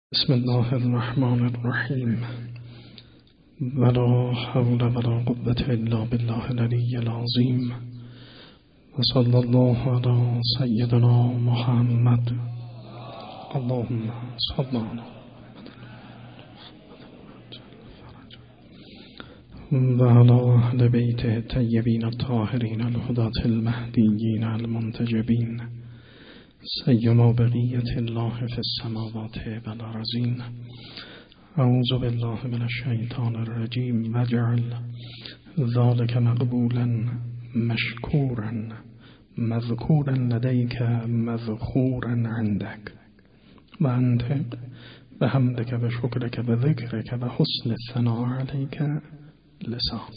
بسم الله الرحمن الرحیم ولا حول ولا قوة الا بالله العلی العظیم و صلی الله علی سیدنا محمد اللهم صل علی و علی اهل بیت الطیبین الطاهرین الهداة المهدیین المنتجبین سیما بقیة الله في السماوات والأرضین. اعوذ بالله من الشیطان الرجیم واجعل ذلك مقبولا مشکورا مذکورا لدیک مذخورا عندک و انطق بحمدک و شکرک و ذکرک و حسن الثناء علیک لسان.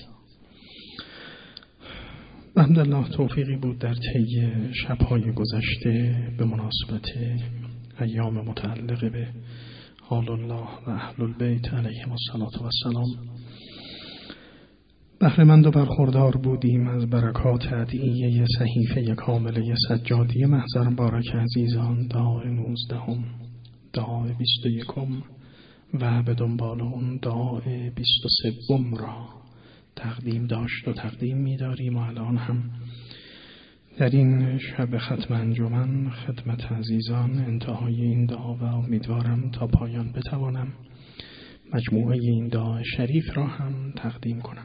الحمدلله توفیقی بود در طی شب‌های گذشته به مناسبت ایام متعلق به آل الله و اهل البیت علیهم السلام بهره‌مند و برخوردار بودیم از برکات ادعیه صحیفه کامله سجادی محضر مبارک عزیزان، دعای 19، دعای 21 و به دنبال اون دعای 23 را تقدیم داشت و تقدیم می‌داریم و الان هم در این شب ختم انجمن خدمت عزیزان انتهای این دعا و امیدوارم تا پایان بتوانم مجموعه این دعا شریف را هم تقدیم کنم.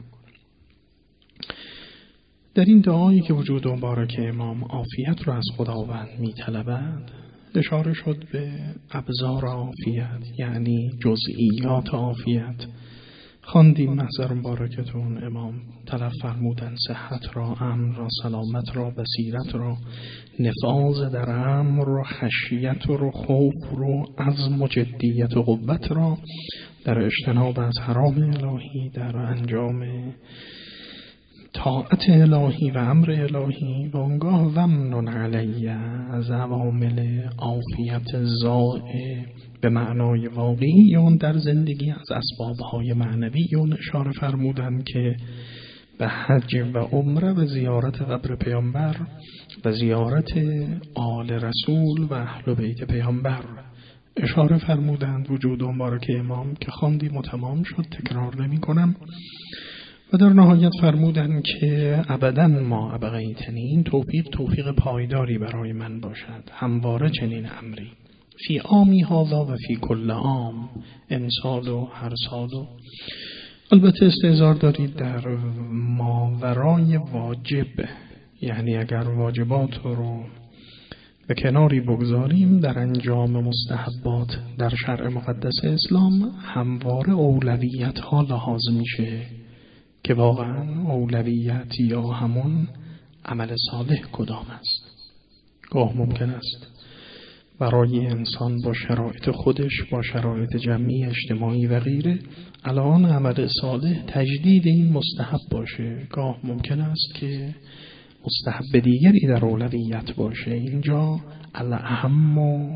در این دعایی که وجود مبارک امام عافیت را از خداوند می‌طلبد اشاره شد به ابزار عافیت، یعنی جزئیات عافیت. خواندیم محضر مبارکتون امام طلب فرمودن صحت را، امن را، سلامت را، بصیرت را، نفاذ در امر را، خشیت را، خوف را، عزم و جدیت و قوت را در اجتناب از حرام الهی، در انجام طاعت الهی و امر الهی و اونگاه ضمن علیه از عوامل عافیت زائع به معنای واقعی اون در زندگی از اسبابهای معنوی اون اشاره فرمودن که به حج و عمره و زیارت قبر پیامبر و زیارت آل رسول و اهل بیت پیامبر اشاره فرمودند. وجود مبارک امام که خواندیم و تمام شد، تکرار نمی کنم. و در نهایت فرمودند که ابداً ما ابقیتنی، این توفیق پایداری برای من باشد، همواره چنین امری فی عامی هذا و فی کل عام، امسال و هر سال. و البته استحضار دارید در ماورای واجب، یعنی اگر واجبات رو به کناری بگذاریم در انجام مستحبات در شرع مقدس اسلام همواره اولویت ها لحاظ میشه که واقعا اولویت یا همون عمل صالح کدام است. گاه ممکن است برای انسان با شرایط خودش، با شرایط جمعی اجتماعی و غیره، الان عمل صالح تجدید این مستحب باشه. گاه ممکن است که مستحب دیگری در اولویت باشه. اینجا الاهم و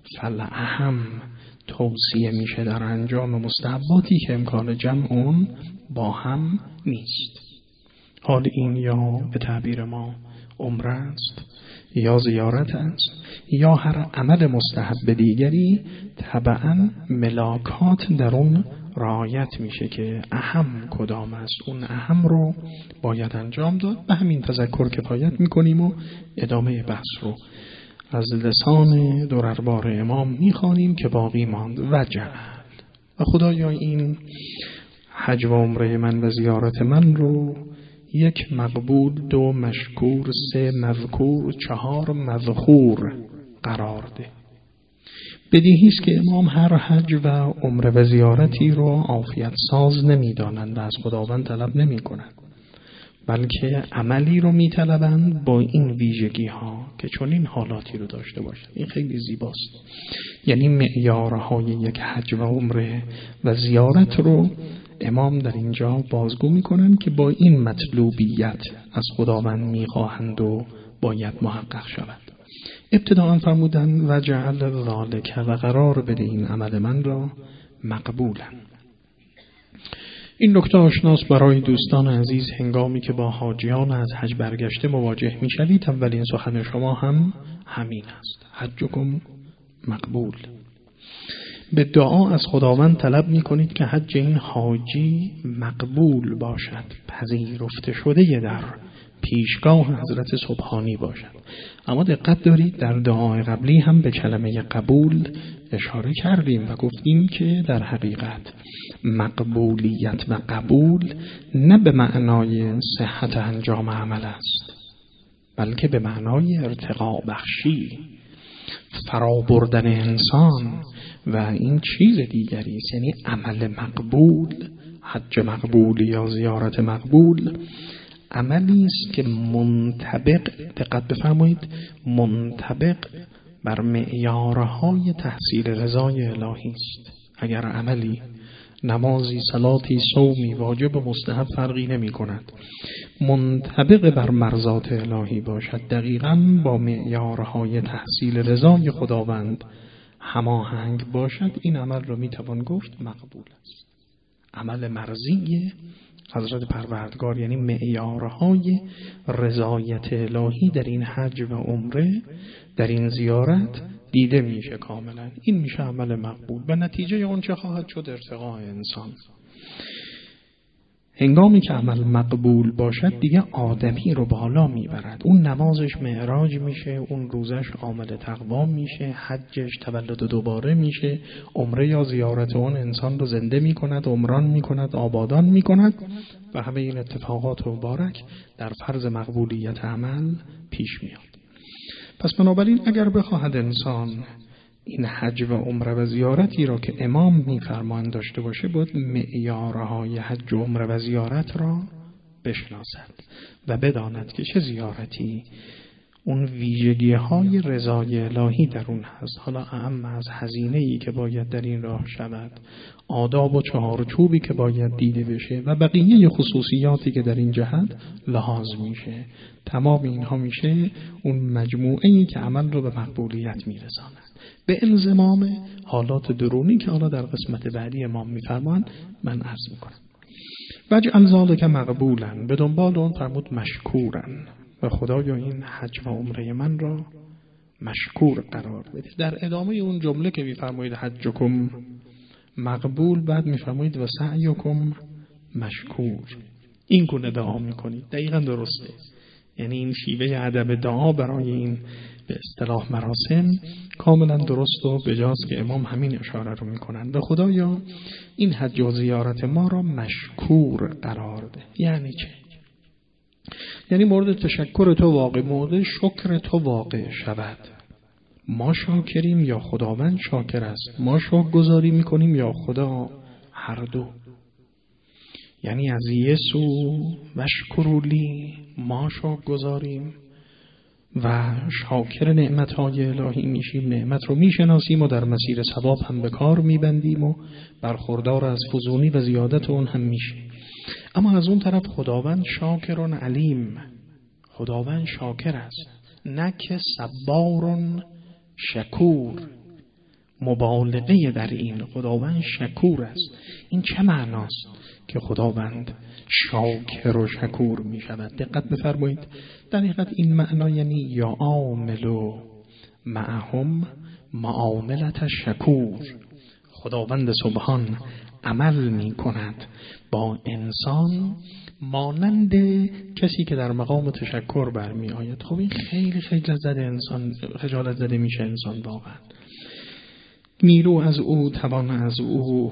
فالاهم توصیه میشه در انجام مستحباتی که امکان جمع اون با هم نیست. حال این یا به تعبیر ما عمره است، یا زیارت است، یا هر عمل مستحب دیگری، طبعا ملاکات در اون رعایت میشه که اهم کدام است. اون اهم رو باید انجام داد. به همین تذکر کفایت میکنیم و ادامه بحث رو از لسان درربار امام میخوانیم که باقی ماند. وجعل و خدایا این حج و عمره من و زیارت من رو 1 مقبول، 2 مشکور، 3 مذکور، 4 مذخور قرار ده. بدیهیست که امام هر حج و عمره و زیارتی رو عافیت ساز نمیدانند و از خداوند طلب نمی کنند، بلکه عملی رو می طلبند با این ویژگی ها که چون این حالاتی رو داشته باشند. این خیلی زیباست. یعنی معیارهای یک حج و عمره و زیارت رو امام در اینجا بازگو می کنند که با این مطلوبیت از خداوند می خواهند و باید محقق شود. ابتداء فرمودن و جعل ذالک و قرار بده این عمل من را مقبولا. این نکته آشناس برای دوستان عزیز هنگامی که با حاجیان از حج برگشته مواجه می شوید. اولین سخن شما هم همین است: حجکم مقبول. به دعا از خداوند طلب میکنید که حج این حاجی مقبول باشد، پذیرفته شده در پیشگاه حضرت سبحانی باشد. اما دقت دارید در دعای قبلی هم به کلمه قبول اشاره کردیم و گفتیم که در حقیقت مقبولیت و قبول نه به معنای صحت انجام عمل است، بلکه به معنای ارتقا بخشی، فرا بردن انسان و این چیز دیگری است. یعنی عمل مقبول، حج مقبول یا زیارت مقبول عملی است که منطبق، دقت بفرمایید، منطبق بر معیارهای تحصیل رضای الهی است. اگر عملی، نمازی، صلاتی، صومی، واجب و مستحب فرقی نمی کند، منطبق بر مرضات الهی باشد، دقیقاً با معیارهای تحصیل رضای خداوند هماهنگ باشد، این عمل را می توان گفت مقبول است. عمل مرضی حضرت پروردگار یعنی معیارهای رضایت الهی در این حج و عمره، در این زیارت دیده میشه کاملا. این میشه عمل مقبول و نتیجه اون چه خواهد شد؟ ارتقاء انسان. هنگامی که عمل مقبول باشد دیگه آدمی رو بالا میبرد. اون نمازش معراج میشه، اون روزش عامل تقوا میشه، حجش تولد دوباره میشه، عمره یا زیارت اون انسان رو زنده میکند، عمران میکند، آبادان میکند و همه این اتفاقات مبارک در فرض مقبولیت عمل پیش میاد. پس بنابراین اگر بخواهد انسان این حج و عمره و زیارتی را که امام میفرمایند داشته باشه، باید معیارهای حج و عمره و زیارت را بشناسد و بداند که چه زیارتی اون ویژگی‌های رضای الهی در اون هست. حالا اهم از هزینه‌ای که باید در این راه شود، آداب و چهارچوبی که باید دیده بشه و بقیه خصوصیاتی که در این جهت لحاظ میشه، تمام اینها میشه اون مجموعه‌ای که عمل رو به مقبولیت میرساند، به الزام حالات درونی که حالا در قسمت بعدی امام میفرمایند من عرض میکنم. وجعل ذلک مقبولا، به دنبال اون فرمود مشکورن، و خدایا این حج و عمره من را مشکور قرار بده. در ادامه اون جمله که میفرمایید حجکم مقبول، بعد میفرمایید و سعیکم مشکور. این گونه دعا میکنید، دقیقاً درسته. یعنی این شیوه ادب دعا برای این به اصطلاح مراسم کاملا درست و بجاست که امام همین اشاره رو میکنن. و خدایا این حج و زیارت ما را مشکور قرار ده. یعنی چه؟ یعنی مورد تشکر تو واقع، مورد شکر تو واقع شود. ما شاکریم یا خداوند شاکر است، ما شکرگزاری میکنیم یا خدا، هر دو. یعنی از یسو مشکرولی، ما شکرگزاریم و شاکر نعمت‌های الهی میشیم، نعمت رو میشناسیم و در مسیر ثواب هم به کار میبندیم و برخوردار از فزونی و زیادت اون هم میشیم. اما از اون طرف خداوند شاکرون علیم، خداوند شاکر است، نه که صبارون شکور. مبالغه در این، خداوند شکور است. این چه معناست که خداوند شاکر و شکور می شود؟ دقت بفرمایید. در حقیقت این معنا یعنی یا عاملو معهم معاملت شکور. خداوند سبحان عمل می کند با انسان مانند کسی که در مقام تشکر برمی آید. خب این خیلی خجالت زده انسان، خجالت زده میشه انسان واقعا. نیرو از او، توان از او،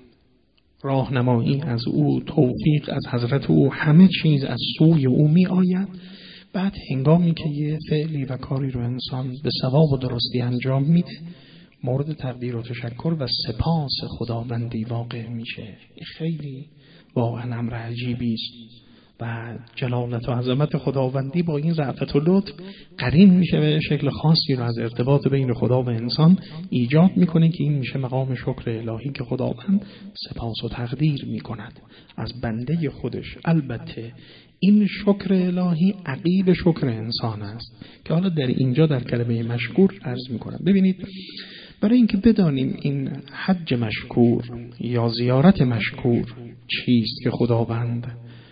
راهنمایی از او، توفیق از حضرت او، همه چیز از سوی او می آید. بعد هنگامی که یه فعلی و کاری رو انسان به صواب و درستی انجام میده، مورد تقدیر و تشکر و سپاس خداوندی واقع میشه. خیلی واقعا امر عجیبی است و جلالت و عظمت خداوندی با این رأفت و لطف قرین میشه و شکل خاصی رو از ارتباط بین خدا و انسان ایجاد میکنه که این میشه مقام شکر الهی که خداوند سپاس و تقدیر میکند از بنده خودش. البته این شکر الهی عقیب شکر انسان است که حالا در اینجا در کلمه مشکور عرض میکنم. ببینید، برای اینکه بدانیم این حج مشکور یا زیارت مشکور چیست که خداوند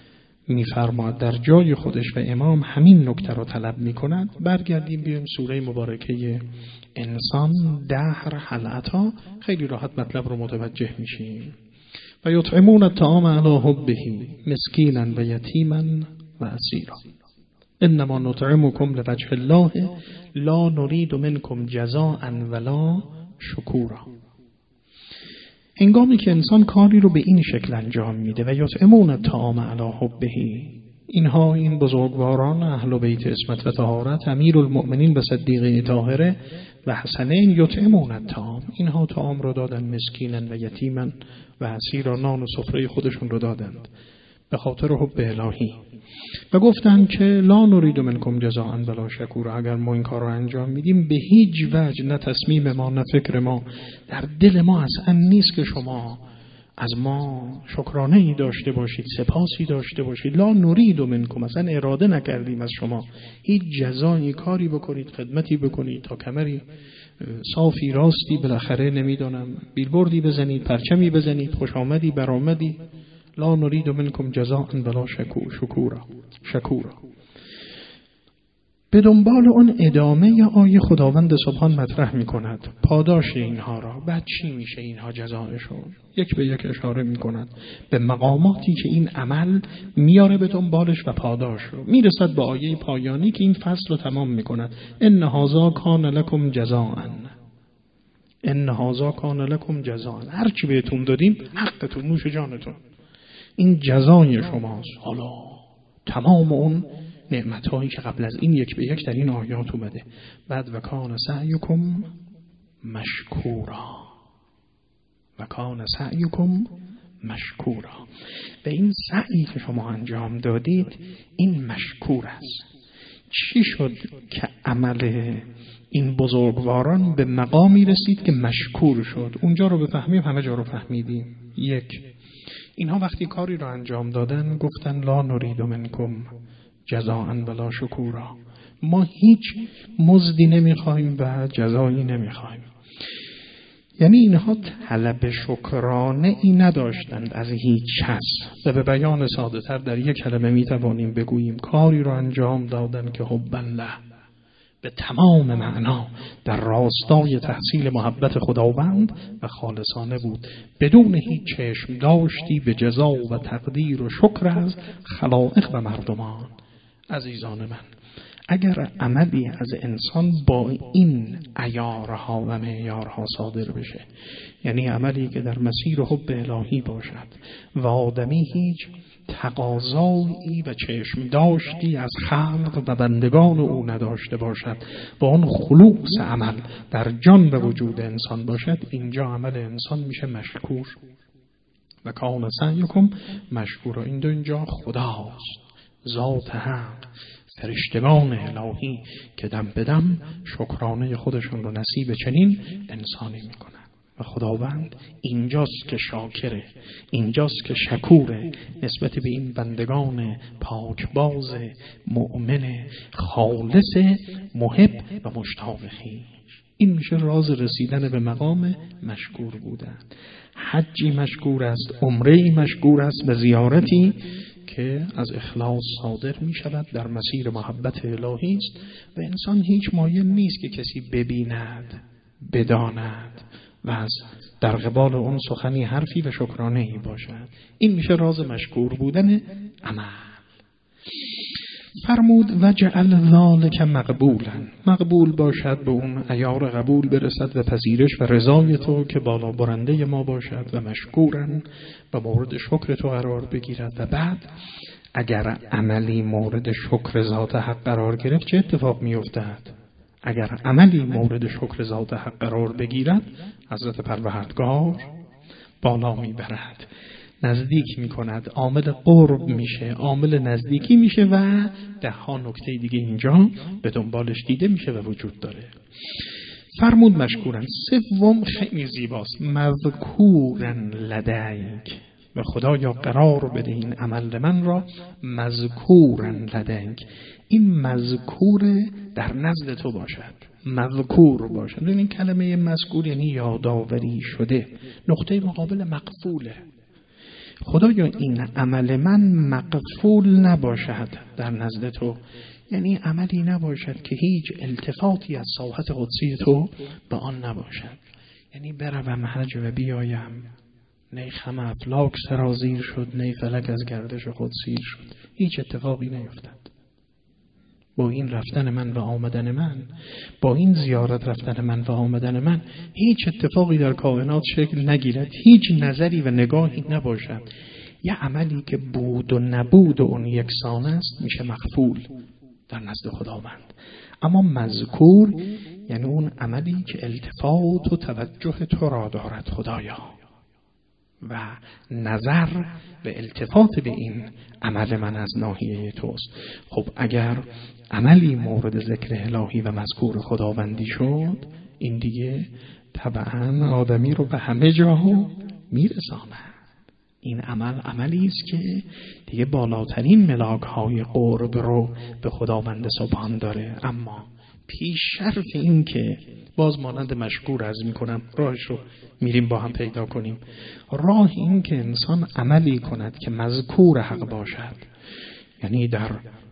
می‌فرماید در جای خودش و امام همین نکته رو طلب می‌کند. برگردیم بیایم سوره مبارکه انسان 10 حلقه‌ها، خیلی راحت مطلب رو متوجه میشیم. و یطعمون الطعام علی حبه مسکینا و یتیما و اسیرا انما نطعمکم لوجه الله لا نريد منکم جزاء ولا شکورا. هنگامی که انسان کاری رو به این شکل انجام میده و یطعمون الطعام علی حبه، اینها این بزرگواران اهل بیت عصمت و طهارت، امیرالمؤمنین و صدیقه طاهره و حسنین، یطعمون الطعام، اینها طعام رو دادن، مسکینا و یتیما و اسیرا، نان و سفره خودشون رو دادند به خاطر حب الهی و گفتن که لا نريد منکم جزاء ولا شکورا. اگر ما این کار رو انجام میدیم به هیچ وجه، نه تصمیم ما نه فکر ما، در دل ما اصلا نیست که شما از ما شکرانه ای داشته باشید، سپاسی داشته باشید. لا نريد منکم، اصلا اراده نکردیم از شما هیچ جزایی، کاری بکنید، خدمتی بکنید، تا کمری صافی راستی بالاخره نمیدونم بیلبوردی بزنید، پرچمی بزنید، خوش آمدی برآمدی. لا نريد منکم جزاء ولا شکورا. به دنبال اون ادامه آیه خداوند سبحان مطرح می کند پاداش اینها را. بعد چی میشه اینها جزایشون؟ یک به یک اشاره می کند به مقاماتی که این عمل میاره به دنبالش و پاداش رو. میرسد به آیه پایانی که این فصل رو تمام می کند. ان هذا کان لکم جزاء، ان هذا کان لکم جزاء، هر چی بهتون دادیم حقتون، نوش جانتون، این جزای شماست. حالا تمام اون نعمت‌هایی که قبل از این یک به یک در این آیات اومده. بعد و کان سعیکم مشکورا، و کان سعیکم مشکورا، و این سعی که شما انجام دادید این مشکور است. چی شد که عمل این بزرگواران به مقامی رسید که مشکور شد؟ اونجا رو بفهمیم همه جا رو فهمیدیم. یک، اینها وقتی کاری رو انجام دادن گفتن لا نريد منکم جزاء ولا شکورا، ما هیچ مزدی نمیخوایم و جزایی نمیخوایم. یعنی اینها طلب شکرانه ای نداشتند از هیچ کس و به بیان ساده تر در یک کلمه میتوانیم بگوییم کاری رو انجام دادن که حبا له، به تمام معنا در راستای تحصیل محبت خداوند و خالصانه بود، بدون هیچ چشم داشتی به جزا و تقدیر و شکر از خلائق و مردمان. عزیزان من، اگر عملی از انسان با این عیارها و معیارها صادر بشه، یعنی عملی که در مسیر حب الهی باشد و آدمی هیچ تقاضایی و چشم داشتی از خلق و بندگان او نداشته باشد و اون خلوص عمل در جان و وجود انسان باشد، اینجا عمل انسان میشه مشکور. و کان سعیکم مشکورا، اینجا خداست، ذات حق، فرشتگان الهی که دم به دم شکرانه خودشون رو نصیب چنین انسانی میکنن. و خداوند اینجاست که شاکره، اینجاست که شکوره نسبت به این بندگان پاکباز مؤمن خالص محب و مشتاق خویش. این میشه راز رسیدن به مقام مشکور بودن. حجی مشکور است، عمره‌ای مشکور است و زیارتی که از اخلاص صادر می شود در مسیر محبت الهی است و انسان هیچ مایل نیست که کسی ببیند، بداند و از در قبال اون سخنی حرفی و شکرانه‌ای باشد. این میشه راز مشکور بودن عمل. فرمود و جعل ذالک مقبولا، مقبول باشد، به اون عیار قبول برسد و پذیرش و رضای تو که بالا برنده ما باشد، و مشکورن و مورد شکر تو قرار بگیرد. و بعد اگر عملی مورد شکر ذات حق قرار گرفت چه اتفاق می افتد؟ اگر عملی مورد شکر ذات حق قرار بگیرد حضرت پروردگار بالا می برد، نزدیک می کند، عامل قرب میشه، عامل نزدیکی میشه و ده ها نکته دیگه اینجا به دنبالش دیده میشه و وجود داره. فرمود مشکورن. سوم خیلی زیباست، مذکورن لدیک، و خدایا قرار بده این عمل من را مذکورن لدیک، این مذکور در نزد تو باشد، مذکور باشد. این کلمه مذکور یعنی یادآوری شده، نقطه مقابل مقبوله. خدایا این عمل من مقفول نباشد در نزد تو، یعنی عملی نباشد که هیچ التفاتی از ساحت قدسی تو به آن نباشد. یعنی بروم حج و بیایم، نه خم افلاک سرازیر شد، نه فلک از گردش خود سیر شد، هیچ اتفاقی نیفتد. با این رفتن من و آمدن من، با این زیارت رفتن من و آمدن من، هیچ اتفاقی در کائنات شکل نگیرد، هیچ نظری و نگاهی نباشد. یه عملی که بود و نبود و اون یکسان است میشه مغفول در نزد خداوند. اما مذکور یعنی اون عملی که التفات و توجه تو را دارد خدایا و نظر و التفات به این عمل من از ناحیه توست. خب اگر عملی مورد ذکر الهی و مذکور خداوندی شد، این دیگه طبعا آدمی رو به همه جا میرساند. این عملی است که دیگه بالاترین ملاک‌های قرب رو به خداوند سبحان داره. اما پیش شرط این که باز مانند مشکور عرض میکنم، راهش رو میریم با هم پیدا کنیم. راه این که انسان عملی کند که مذکور حق باشد، یعنی در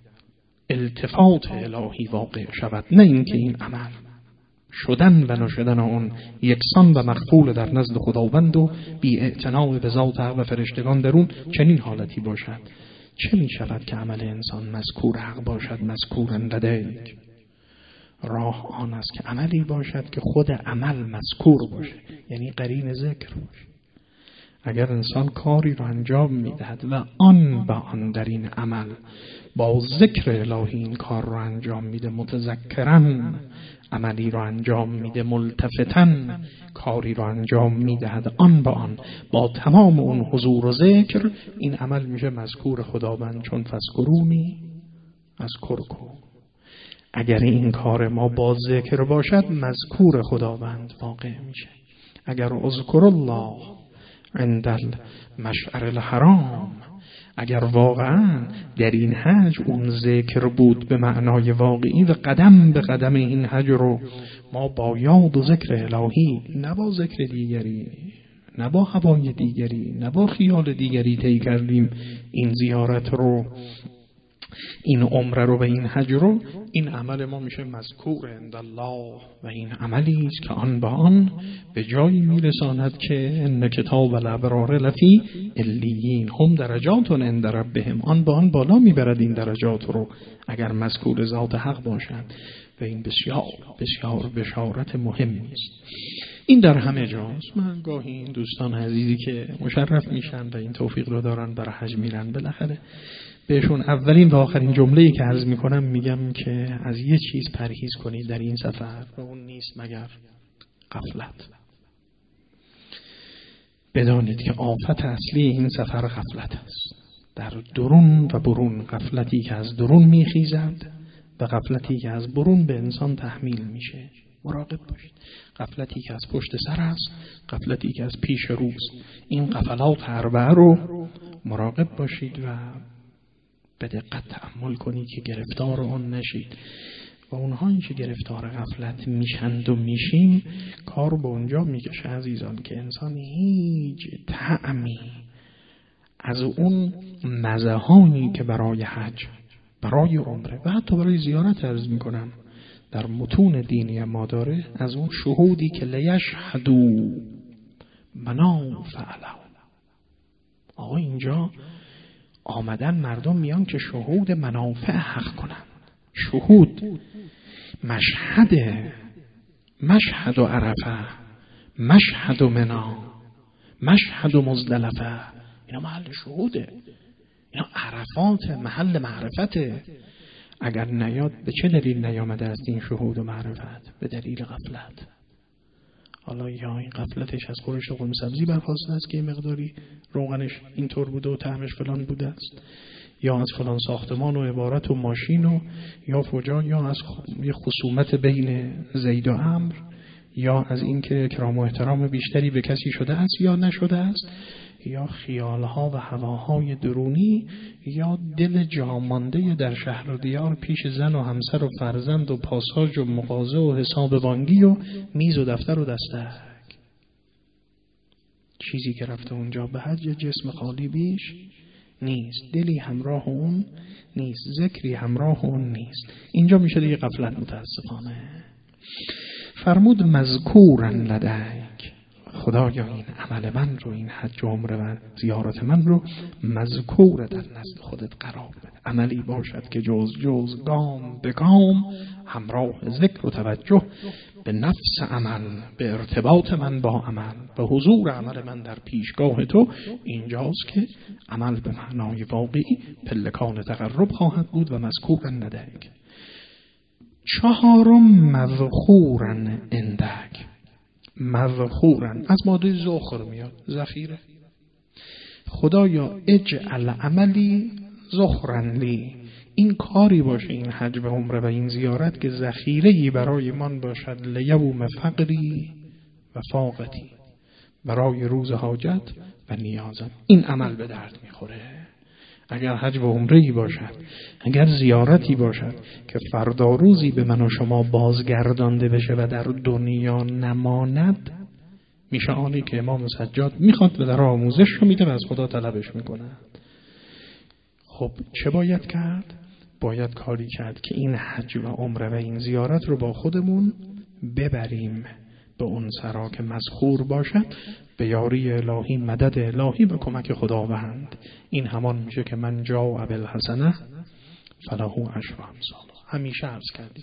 التفات الهی واقع شود، نه این که این عمل شدن و نشدن اون یکسان و مقبول در نزد خداوند و بی اعتنا به ذات حق و فرشتگان درون چنین حالتی باشد. چه می شود که عمل انسان مذکور حق باشد؟ مذکور لدیک. راه آن است که عملی باشد که خود عمل مذکور باشه، یعنی قرین ذکر باشه. اگر انسان کاری رو انجام میدهد و آن به آن در این عمل با ذکر الهی این کار رو انجام میده، متذکرن عملی رو انجام میده، ملتفتن کاری رو انجام میدهد آن به آن با تمام اون حضور و ذکر، این عمل میشه مذکور خداوند. چون فذکرونی اذکرکم. اگر این کار ما با ذکر باشد مذکور خداوند واقع میشه. اگر اذکر الله عند المشعر الحرام، اگر واقعا در این حج اون ذکر بود به معنای واقعی و قدم به قدم این حج رو ما با یاد و ذکر الهی، نه با ذکر دیگری، نه با هوای دیگری، نه با خیال دیگری طی کردیم این زیارت رو، این عمره رو و این حج رو، این عمل ما میشه مذکور عند الله و این عملی است که آن به آن به جایی میرساند که ان کتاب الابرار لفی علیین هم درجات عند ربهم. آن به آن بالا میبرد این درجات رو اگر مذکور ذات حق باشد و این بسیار بسیار بشارت مهمی است. این در همه جاست. من گاهی این دوستان عزیزی که مشرف میشن و این توفیق رو دارن برای حج میرن، بالاخره بهشون اولین و آخرین جمله‌ای که عرض میکنم میگم که از یه چیز پرهیز کنید در این سفر و اون نیست مگر غفلت. بدانید که آفت اصلی این سفر غفلت است. در درون و برون، غفلتی که از درون میخیزد و غفلتی که از برون به انسان تحمیل میشه. مراقب باشید. غفلتی که از پشت سر است، غفلتی که از پیش روست. این غفلات اربعه رو مراقب باشید و به دقت تأمل کنید که گرفتار آن نشید. و اونهایی که گرفتار غفلت میشند و میشیم، کار به اونجا میکشه عزیزان که انسان هیچ طعمی از اون مزهانی که برای حج، برای عمره و حتی برای زیارت عرض میکنم در متون دینی ما داره، از اون شهودی که لیشهدوا منافع لهم. آقا اینجا آمدن مردم میان که شهود منافع حق کنن. شهود مشهد و عرفه، مشهد و منا، مشهد و مزدلفه، اینا محل شهوده، اینا عرفات محل معرفته. اگر نیاد به چه دلیل نیامده است این شهود و معرفت؟ به دلیل غفلت. حالا یا این غفلتش از خورش قرمه سبزی برخواسته است که مقداری روغنش اینطور بوده و طعمش فلان بوده است، یا از فلان ساختمان و عبارت و ماشین و یا فجا، یا از یه خصومت بین زید و عمرو، یا از اینکه اکرام و احترام بیشتری به کسی شده است یا نشده است، یا خیالها و هواهای درونی، یا دل جامانده در شهر و دیار پیش زن و همسر و فرزند و پاساژ و مغازه و حساب بانکی و میز و دفتر و دستک. چیزی که رفته اونجا به حج جسم خالی بیش نیست، دلی همراه اون نیست، ذکری همراه اون نیست. اینجا میشه دیگه غفلت متاسفانه. فرمود مذکورن لدیک، خدایا این عمل من رو، این حج و عمره و زیارت من رو مذکور در نزد خودت قرار بده. عملی باشد که جز گام به گام همراه ذکر و توجه به نفس عمل، به ارتباط من با عمل، به حضور عمل من در پیشگاه تو، اینجاست که عمل به معنای واقعی پلکان تقرب خواهد بود و مذکورن لدیک. چهارم مذخورن عندک. مذخورن از ماده ذخر میاد، ذخیره. خدایا اجعل عملی ذخرن لی، این کاری باشه، این حج و عمره و این زیارت که ذخیره‌ای برای من باشد، لیوم فقری و فاقتی، برای روز حاجت و نیازم. این عمل به درد میخوره. اگر حج و عمره‌ای باشد، اگر زیارتی باشد که فردا روزی به من و شما بازگردانده بشه و در دنیا نماند، میشه آنی که امام سجاد میخواد و در آموزش رو میده و از خدا طلبش میکنه. خب چه باید کرد؟ باید کاری کرد که این حج و عمره و این زیارت رو با خودمون ببریم به اون سرا که مذخور باشد، به یاری الهی، مدد الهی و کمک خداوند. این همان میشه که من جاء بالحسنه فله عشر امثالها. همیشه عرض کردیم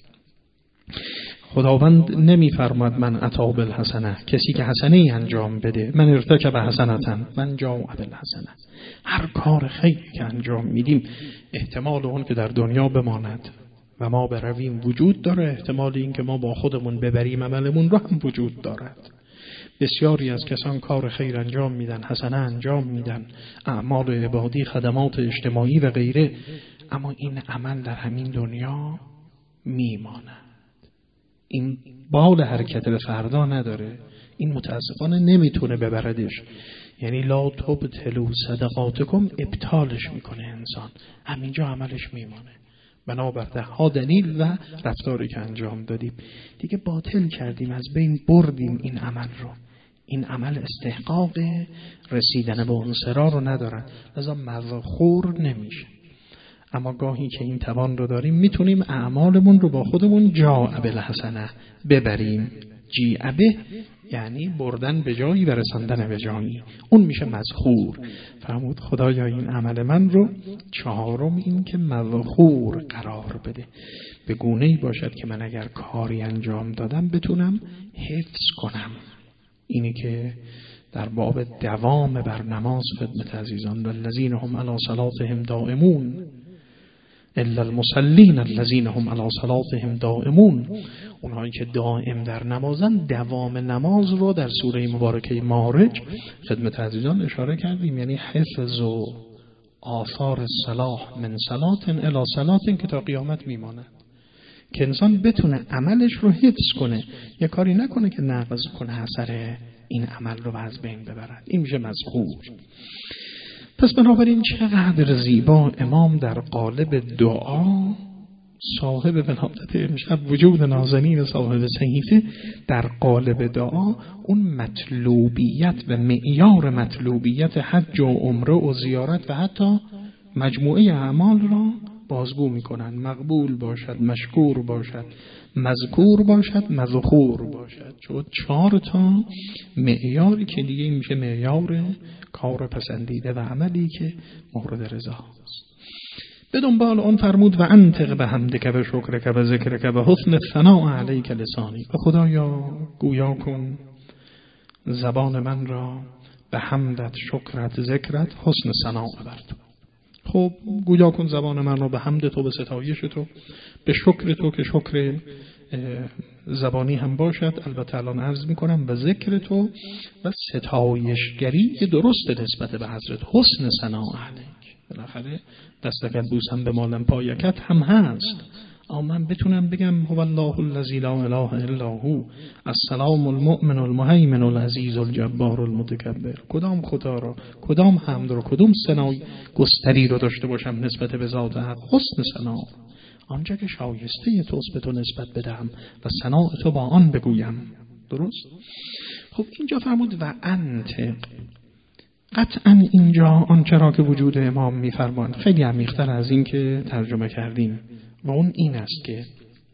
خداوند نمیفرماد من عطا بالحسنه، کسی که حسنه ای انجام بده، من ارتکب حسنتن من جاء بالحسنه. هر کار خیری که انجام میدیم احتمال اون که در دنیا بماند و ما برویم وجود داره، احتمال این که ما با خودمون ببریم عملمون رو هم وجود دارد. بسیاری از کسان کار خیر انجام میدن، حسنه انجام میدن، اعمال عبادی، خدمات اجتماعی و غیره، اما این عمل در همین دنیا میماند. این بال حرکت به فردا نداره. این متاسفانه نمیتونه ببردش. یعنی لا تبطلوا صدقاتکم، ابطالش میکنه انسان، همینجا عملش میمانه. بنابر 10 دلیل و رفتاری که انجام دادیم دیگه باطل کردیم، از بین بردیم این عمل رو. این عمل استحقاق رسیدن به اون سرا رو ندارن، لذا مذخور نمیشه. اما گاهی که این توان رو داریم میتونیم اعمالمون رو با خودمون جاء بالحسنه ببریم. جیعه به یعنی بردن به جایی و رساندن به جایی، اون میشه مذخور. فرمود خدایا این عمل من رو، چهارم این که مذخور قرار بده، به گونه‌ای باشد که من اگر کاری انجام دادم بتونم حفظ کنم. اینی که در باب دوام بر نماز خدمت عزیزان، والذین هم علی صلاتهم دائمون الا المصلین الذین هم علی صلاتهم دائمون، اونهایی که دائم در نمازن. دوام نماز رو در سوره مبارکه معارج خدمت عزیزان اشاره کردیم، یعنی حفظ و آثار صلاح من صلات الی صلات که تا قیامت میماند، که انسان بتونه عملش رو حفظ کنه، یه کاری نکنه که نقض کنه اثر این عمل رو از بین ببرد. این میشه مذخور. پس بنابراین چقدر زیبا امام در قالب دعا، صاحب ولادت امشب وجود نازنین و صاحب صحیفه، در قالب دعا اون مطلوبیت و معیار مطلوبیت حج و عمره و زیارت و حتی مجموعه اعمال را بازگو میکنن. مقبول باشد، مشکور باشد، مذکور باشد، مذخور باشد. چون 4 معیاری که دیگه میشه معیار کار پسندیده و عملی که مورد رضا است. به دنبال اون فرمود و انطق بحمدک و شکرک و ذکرک و حسن الثناء علیک لسانی. و خدایا گویا کن زبان من را به حمدت، شکرت، ذکرت، حسن ثناء بر تو. خب گویا کن زبان من را به حمد تو، به ستایش تو، به شکر تو که شکر زبانی هم باشد، البته الان عرض میکنم، و ذکر تو و ستایشگری درست نسبت به حضرت، حسن ثناء علیک. بالاخره دستکت بوسم به مالم پایکت هم هست، اما من بتونم بگم هو الله الذی لا اله الا هو، السلام المؤمن المهیمن العزیز الجبار المتکبر. کدام خدا را، کدام حمد را، کدام ثنای گستری رو داشته باشم نسبت به ذات حق؟ حسن ثنا، آنجا که شایسته توست به تو نسبت بدهم و ثناء تو با آن بگویم. درست؟ خب اینجا فرمود و انطق قطعا اینجا آنچه را که وجود امام می‌فرماند خیلی عمیق‌تر از این که ترجمه کردیم و اون این است که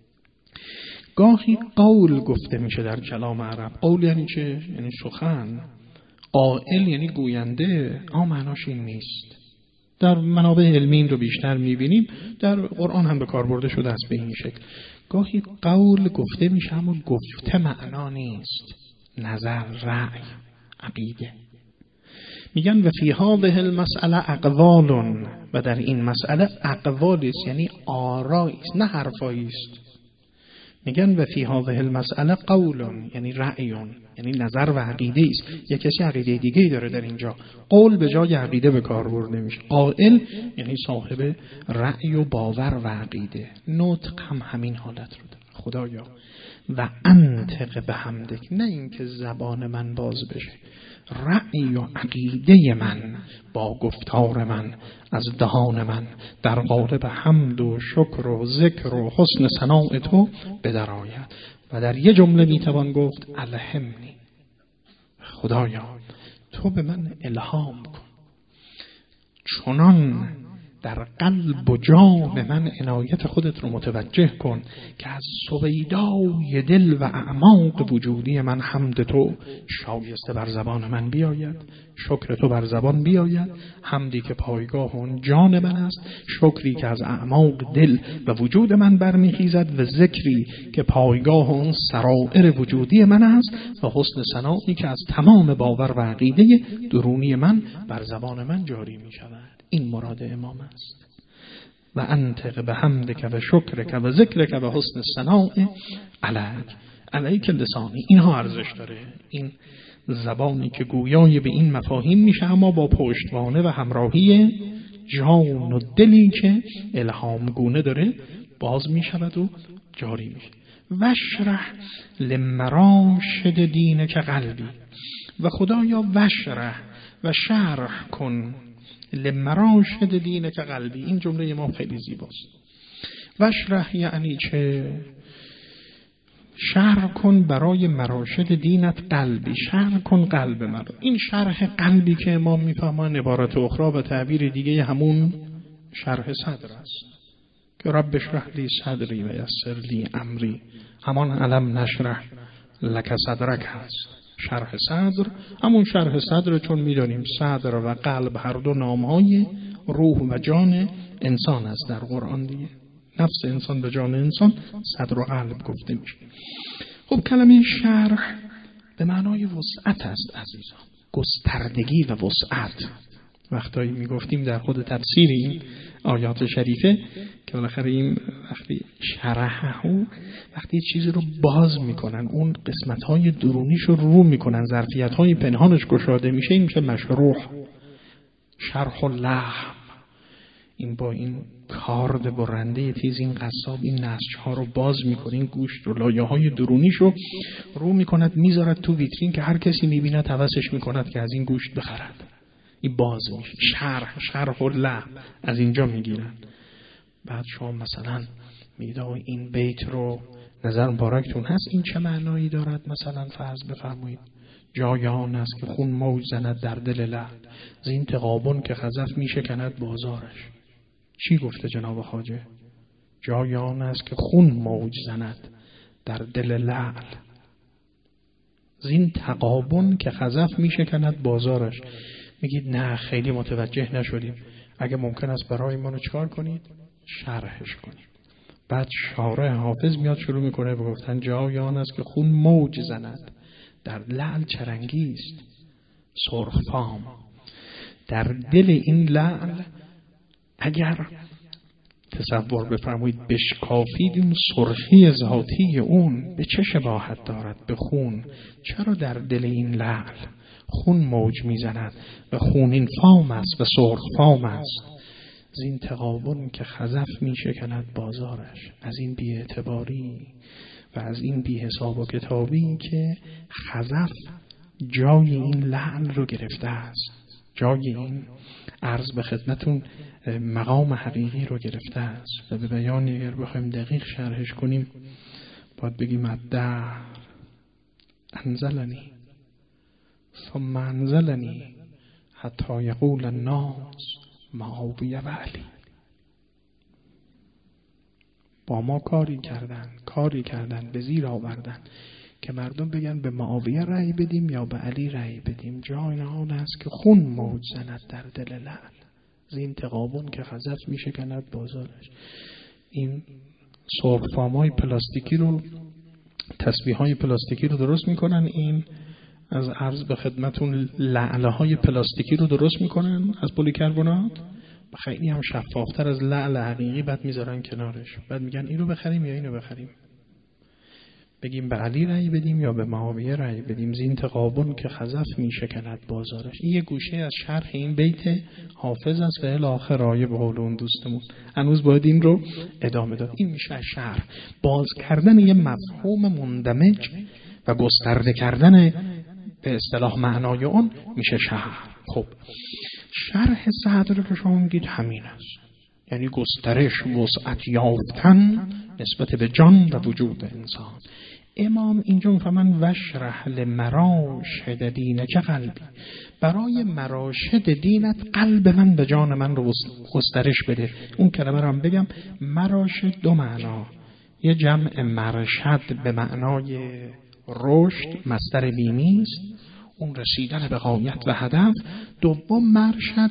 گاهی قول گفته میشه در کلام عرب. قول یعنی چه؟ یعنی سخن. قائل یعنی گوینده. معناش این نیست. در منابع علمی این رو بیشتر میبینیم، در قرآن هم به کار برده شده است به این شکل. گاهی قول گفته میشه اما گفته معنا نیست. نظر، رأی، عقیده. میگن و فی هذه المسئله اقوال، و در این مسئله اقوالی است، یعنی آرایی است نه حرفایی است. میگن و فی هذه المسئله قول، یعنی رأی، یعنی نظر و عقیده است. یک کسی عقیده دیگه‌ای داره در اینجا. قول به جای عقیده به کار برده میشه. قائل یعنی صاحب رأی و باور و عقیده. نطق هم همین حالت رو داره. خدایا و انطق بحمدک، نه اینکه زبان من باز بشه، رأی و عقیده من با گفتار من از دهان من در قالب حمد و شکر و ذکر و حسن ثناء تو بدرآید. و در یه جمله میتوان گفت الهمنی، خدایا تو به من الهام کن، چنان در قلب و جان من عنایت خودت رو متوجه کن که از سویدای دل و اعماق وجودی من حمد تو شایسته بر زبان من بیاید، شکر تو بر زبان بیاید، حمدی که پایگاه اون جان من است، شکری که از اعماق دل و وجود من برمیخیزد و ذکری که پایگاه اون سرائر وجودی من است و حسن ثنایی که از تمام باور و عقیده درونی من بر زبان من جاری می شود. این مراد امام است. و انطق بحمدک و شکرک و ذکرک و حسن ثناء علیک لسانی. اینها ارزش داره. این زبانی که گویای به این مفاهیم میشه اما با پشتوانه و همراهی جان و دلی که الهام گونه داره باز میشود و جاری میشه. وشرح لمراشد دینک قلبی، و خدایا وشرح و شرح کن لمراشد دینک قلبی. این جمله ما خیلی زیباست. وشرح یعنی چه؟ شرح کن برای مراشد دینت قلبی، شرح کن قلب من. این شرح قلبی که امام میفهمن عبارت اخرى و تعبیر دیگه همون شرح صدر است که رب اشرح لی صدری و یسر لی امری. همان علم نشرح لک صدرک هست. شرح صدر همون شرح صدر، چون میدانیم صدر و قلب هر دو نامهای روح و جان انسان است در قرآن دیگه. نفس انسان به جان انسان صدر و قلب گفته میشه. خب کلمه شرح به معنای وسعت است عزیزان، گستردگی و وسعت. وقتایی میگفتیم در خود تفسیر این آیات شریفه که بالاخره این وقتی شرحه، وقتی چیزی رو باز میکنن، اون قسمت‌های درونیش رو میکنن، ظرفیت‌های پنهانش گشاده میشه، این میشه مشروح. شرح اللحم، این با این کارد برنده تیز این قصاب این نسج‌ها رو باز میکنه، این گوشت رو لایه‌های درونیش رو میکند، میذارد تو ویترین که هر کسی میبیند هوسش میکند که از این گوشت بخرد. این باز میشه. شرح اللحم از اینجا میگیرن. بعد شما مثلا میده این بیت رو نظر مبارکتون هست، این چه معنایی دارد؟ مثلا فرض بفرمایید جایان است که خون موج زند در دل لعل، زین تغابن که خزف میشکند بازارش. چی گفته جناب خواجه؟ جایان است که خون موج زند در دل لعل، زین تغابن که خزف میشکند بازارش. میگید نه خیلی متوجه نشدیم، اگه ممکن است برای ما رو چکار کنید؟ شرحش کنید. بعد شارح حافظ میاد شروع میکنه به گفتن جایان است که خون موج زند در لعل چرنگی است سرخ فام. در دل این لعل اگر تصور بفرمایید بشکافید این سرخی ذاتی اون به چه شباهت دارد؟ به خون. چرا در دل این لعل خون موج میزند و خونین فام است و سرخ فام است؟ زین تغابن که خزف میشکند بازارش. از این بی‌اعتباری و از این بی‌حساب و کتابی که خزف جای این لعل رو گرفته است، جای این عرض به خدمتون مقام حقیقی رو گرفته است. و به بیان اگر بخوایم دقیق شرحش کنیم باید بگیم الدهر انزلنی ثم انزلنی حتی یقول الناس معاویه و علی. با ما کاری کردن به زیر آوردن که مردم بگن به معاویه رأی بدیم یا به علی رأی بدیم. جای آن است که خون موج زند در دل لعل، زین تغابن که خزف میشه کند بازارش. این سرخفام‌های پلاستیکی رو، تسبیح‌های پلاستیکی رو درست میکنن. این از عرض به خدمتون لعله‌های پلاستیکی رو درست میکنن از پلیکربنات، خیلی هم شفافتر از لعل حقیقی، بعد میذارن کنارش، بعد میگن اینو بخریم یا اینو بخریم، بگیم به علی رأی بدیم یا به معاویه رأی بدیم. زین تغابن که خزف میشکند بازارش. این یه گوشه از شرح این بیت حافظ است و الاخر آیه به قول اون دوستمون. هنوز باید این رو ادامه داد. این میشه شرح، باز کردن یه مفهوم مندمج و گسترده کردن به اصطلاح معنای اون میشه شرح. خب شرح صدر رو شما میگید همین است، یعنی گسترش، وسعت یافتن نسبت به جان و وجود انسان. امام اینجا میفهمن وشرح لمراشد دینک قلبی، برای مراشد دینت قلب من به جان من رو گسترش بده. اون کلمه رو هم بگم، مراشد دو معنا، یه جمع مرشد به معنای رشد، مصدر بیمی است، اون رسیدن به غایت و هدف. دوم مرشد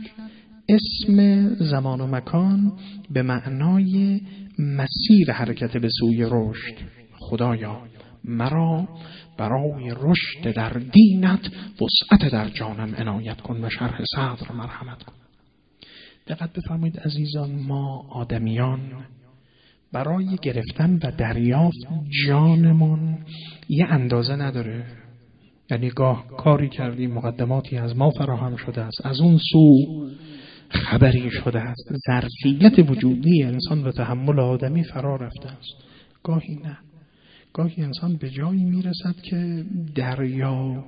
اسم زمان و مکان به معنای مسیر حرکت به سوی رشد. خدایا مرا برای رشد در دینت وسعت در جانم عنایت کن و شرح صدر مرحمت کن. دقت بفرمایید عزیزان، ما آدمیان برای گرفتن و دریافت جانمون یه اندازه نداره. یعنی گاه کاری کردیم، مقدماتی از ما فراهم شده است، از اون سو خبری شده است، ظرفیت وجودی انسان و تحمل آدمی فرا رفته است. گاهی نه، گاهی انسان به جایی میرسد که دریا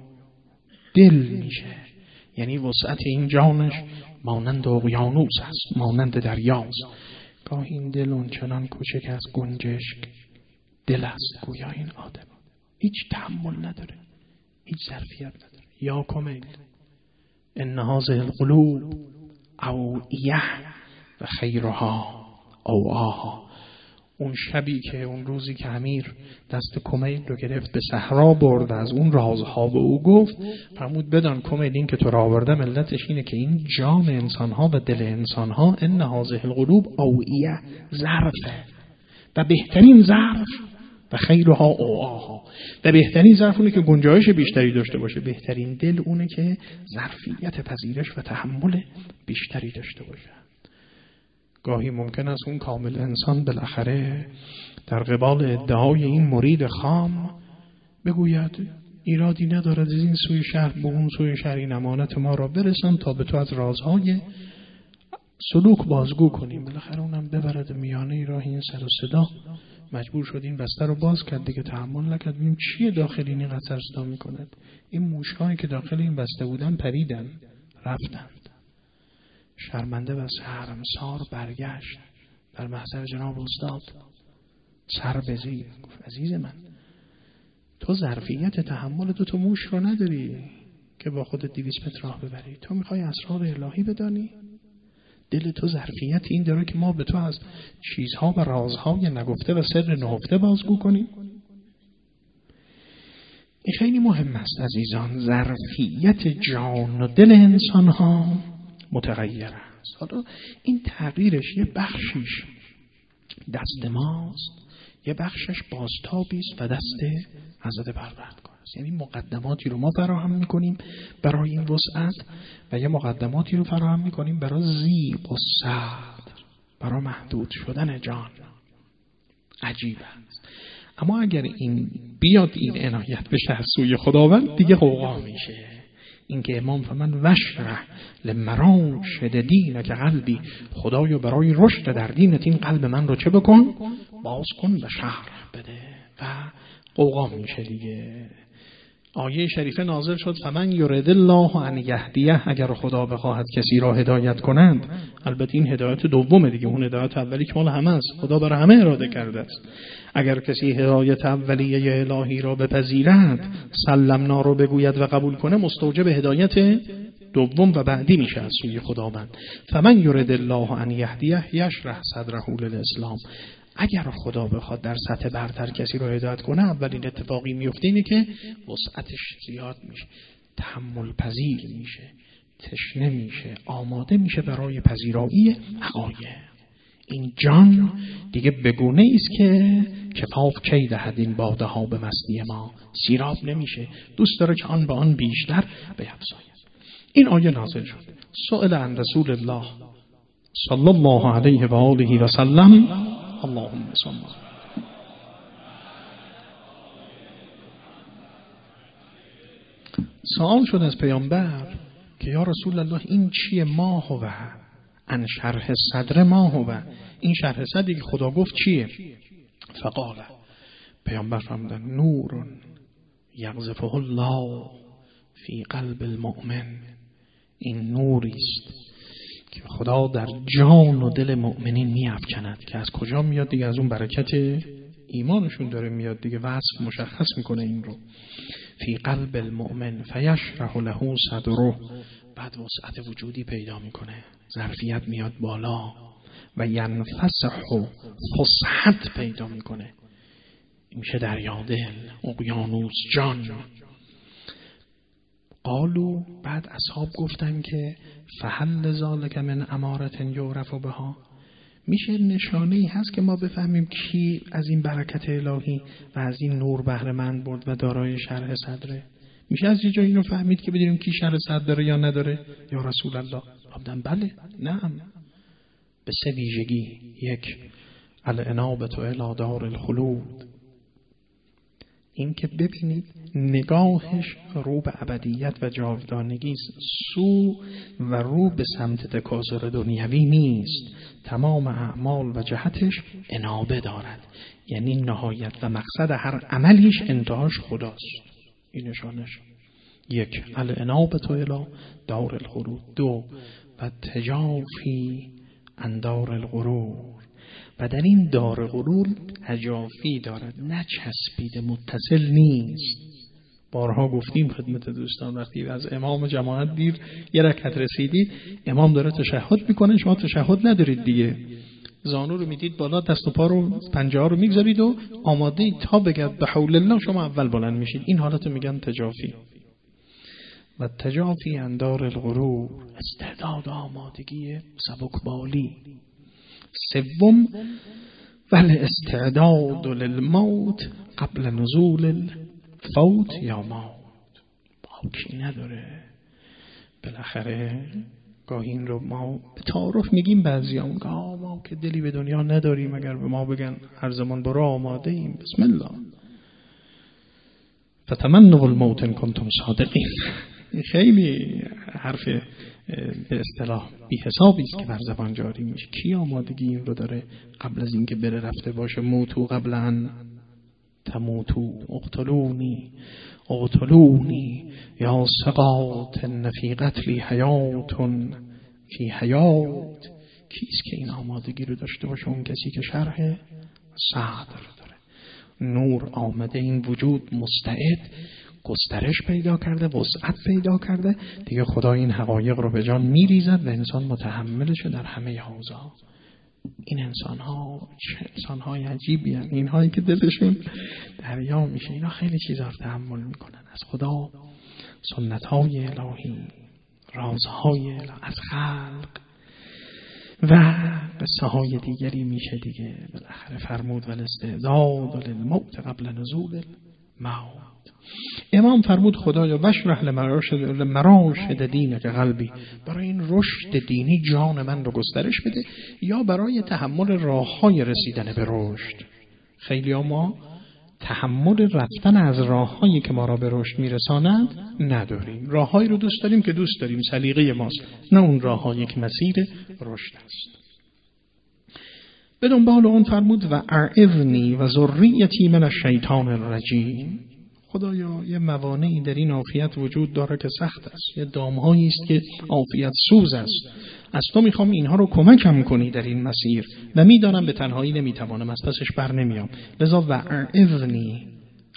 دل میشه، یعنی وسعت این جانش مانند اقیانوس است، مانند دریاست. گاهی این دل اون چنان کوچک از گنجشک دل است، گویا این آدم هیچ تحمل نداره، هیچ ظرفیت نداره. یا کمیل ان هذه القلوب اوعیه و خیرها اوعاها. اون شبی که، اون روزی که امیر دست کمیل رو گرفت به صحرا برد، از اون رازها به او گفت، فرمود بدان کمیل این که تو را آوردم علتش اینه که این جان انسانها و دل انسانها ان هذه القلوب اوعیه، ظرفه و بهترین ظرف و خیرها اوعاها، و بهترین ظرف اونه که گنجایش بیشتری داشته باشه، بهترین دل اونه که ظرفیت پذیرش و تحمل بیشتری داشته باشه. گاهی ممکن است اون کامل انسان بالاخره در قبال ادعای این مرید خام بگوید ایرادی ندارد، از این سوی شهر به اون سوی شهر این امانت ما را برسان تا به تو از رازهای سلوک بازگو کنیم. بالاخره اونم ببرد میانه راه این سر و صدا. مجبور شد این بسته رو باز کرد دیگه، تحمل نکرد. ببینیم چیه داخل این قطر صدا میکند. این موشهایی که داخل این بسته بودن پریدن رفتند. شرمنده و شرمسار برگشت در محضر جناب استاد، سر بزیر گفت عزیز من، تو ظرفیت تحمل تو موش رو نداری که با خودت 200 متر راه ببری. تو میخوای اسرار الهی بدانی؟ دل تو ظرفیت این داره که ما به تو از چیزها و رازهای نگفته و سر نهفته بازگو کنیم؟ این خیلی مهم است عزیزان. ظرفیت جان و دل انسانها متغیر است. حالا این تغییرش یه بخشیش دست ماست، یه بخشش بازتابی است و دست حضرت پروردگار است. یعنی مقدماتی رو ما فراهم میکنیم برای این وسعت و یه مقدماتی رو فراهم میکنیم برای ضیق و صدر، برای محدود شدن جان. عجیب است. اما اگر این بیاد، این عنایت بشه از سوی خداوند، دیگه قوقا میشه. این که امام فرمان وشرح لمراشد دینک قلبی، خدایا برای رشد در دینت این قلب من رو چه بکن؟ باز کن و شرح بده. و قوقا میشه دیگه. آیه شریفه نازل شد فمن یرید الله ان یهدیه، اگر خدا بخواهد کسی را هدایت کنند. البته این هدایت دومه دیگه، اون هدایت اولی که مال همه است، خدا برای همه اراده کرده است. اگر کسی هدایت اولیه الهی را بپذیرد، سلمنا رو بگوید و قبول کنه، مستوجب هدایت دوم و بعدی میشه از سوی خداوند. فمن یرد الله ان یهدیه یشرح صدره للاسلام. اگر خدا بخواد در سطح برتر کسی رو هدایت کنه، اولین اتفاقی میفته اینه که وسعتش زیاد میشه، تحمل پذیر میشه، تشنه میشه، آماده میشه برای پذیرایی حقایق. این جان دیگه بگونه است که کفاف کی دهد این باده ها به مستی ما، سیراب نمیشه، دوست داره که آن به آن بیشتر بیفزاید. این آیه نازل شد. سئل عن رسول الله صلی الله علیه و آله و سلم اللهم صل. سوال شد از پیامبر که یا رسول الله این چیه؟ ما هو ان شرح صدر ما هو، این شرح صدری که خدا گفت چیه؟ فقال، پیامبر فرمودن نور یقذفه الله فی قلب المؤمن، این نوری است که خدا در جان و دل مؤمنین میافکند. که از کجا میاد دیگه؟ از اون برکت ایمانشون داره میاد دیگه. وصف مشخص میکنه این رو. فی قلب المؤمن فیشرح له صدره، بعد وسعت وجودی پیدا میکنه، ظرفیت میاد بالا و ینفسح فسحت پیدا میکنه، میشه دریا دل، اقیانوس جان. قالو، بعد اصحاب گفتن که فهل ذالک من امارة یعرف بها، میشه نشانه‌ای هست که ما بفهمیم کی از این برکت الهی و از این نور بهره مند برد و دارای شرح صدره؟ میشه از یه جایی اینو فهمید که بدونیم کی شرح صدر داره یا نداره؟ یا رسول الله؟ گفتن بله، نعم، به سه ویژگی. یک، الانابة الی دار الخلود، این که ببینید نگاهش رو به ابدیت و جاودانگی، سو و رو به سمت تکاثر دنیوی نیست. تمام اعمال و جهتش انابه دارد، یعنی نهایت و مقصد هر عملیش انتهاش خداست. این نشانش. یک، الانابة الی دار الخلود. دو، و تجافی عن دار الغرور، و در این دار غرور تجافی دارد، نه چسبیده، متصل نیست. بارها گفتیم خدمت دوستان، وقتی از امام جماعت دیر یه رکعت رسیدید، امام داره تشهد میکنه، شما تشهد ندارید دیگه، زانو رو میدید بالا، دست و پا رو، پنجه ها رو میگذارید و آماده ای تا بگید به حول الله، شما اول بلند میشید. این حالت رو میگن تجافی. و تجافی عن دار الغرور، استعداد آمادگی سبکبالی. سوم، ول استعداد للموت قبل نزول الفوت یا موت، باکی نداره. بالاخره گاهی این رو ما به تعارف میگیم، بعضیام ما که دلی به دنیا نداریم، اگر به ما بگن هر زمان برو آماده ایم، بسم الله، فتمنوا الموت ان کنتم صادقین. خیلی حرف به اصطلاح بی حسابی است که بر زبان جاری میشه. کی آمادگی این رو داره قبل از اینکه بره رفته باشه؟ موتو قبل ان تموتو، اقتلونی اقتلونی یا ثقات فی قتلی حیات فی حیات. کیست که این آمادگی رو داشته باشه؟ اون کسی که شرح صدر داره، نور آمده، این وجود مستعد، گسترش پیدا کرده، وسعت پیدا کرده دیگه. خدا این حقایق رو به جان میریزد و انسان متحملشه در همه حوزه‌ها. این انسان‌ها چه انسان‌های عجیبی هستند، اینهایی که دلشون دریا میشه، اینا خیلی چیزا رو تحمل میکنن از خدا، سنت‌های الهی، رازهای الهی از خلق و قصه‌های دیگری میشه دیگه. بالاخره فرمود ول استعداد للموت قبل نزول الموت. امام فرمود خدایا وشرح لمراشد دینک قلبی، برای این رشد دینی جان من رو گسترش بده، یا برای تحمل راه‌های رسیدن به رشد. خیلی ما تحمل رفتن از راه‌هایی که ما را به رشد میرسانند نداریم. راه‌هایی رو دوست داریم که دوست داریم، سلیقه ماست، نه اون راه‌هایی که مسیر رشد است. به دنبال اون فرمود و اعذنی و ذریتی من الشیطان الرجیم. خدایا یه موانعی در این عافیت وجود داره که سخت است، یه دامهایی است که عافیت سوز است، از تو میخوام اینها رو کمکم کنی در این مسیر و میدانم به تنهایی نمیتوانم، از پسش بر نمیام، لذا و اعذنی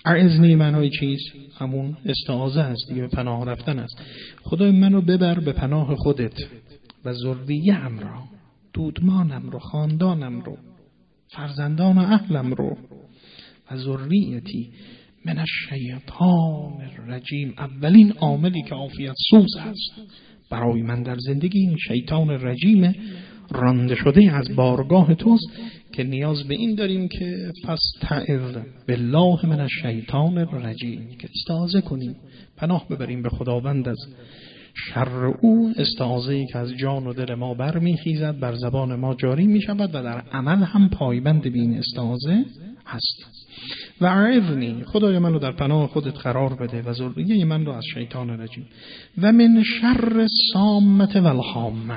اعذنی معنای چیست؟ همون استعاذه است دیگه، به پناه رفتن است. خدای منو ببر به پناه خودت و ذریه‌ام را، دودمانم رو، خاندانم رو، فرزندان و اهلم رو، و ذریتی من الشیطان الرجیم. اولین عاملی که عافیت سوز است برای من در زندگی این شیطان رجیم رانده شده از بارگاه توست که نیاز به این داریم که فاستعذ بالله من الشیطان الرجیم، که استعاذه کنیم، پناه ببریم به خداوند از شر او. استعاذه‌ای که از جان و دل ما برمیخیزد، بر زبان ما جاری میشود و در عمل هم پایبند به این استعاذه هست. و اعذنی، خدای منو در پناه خودت قرار بده و ذریه من رو از شیطان رجیم. و من شر سامة و الحامة،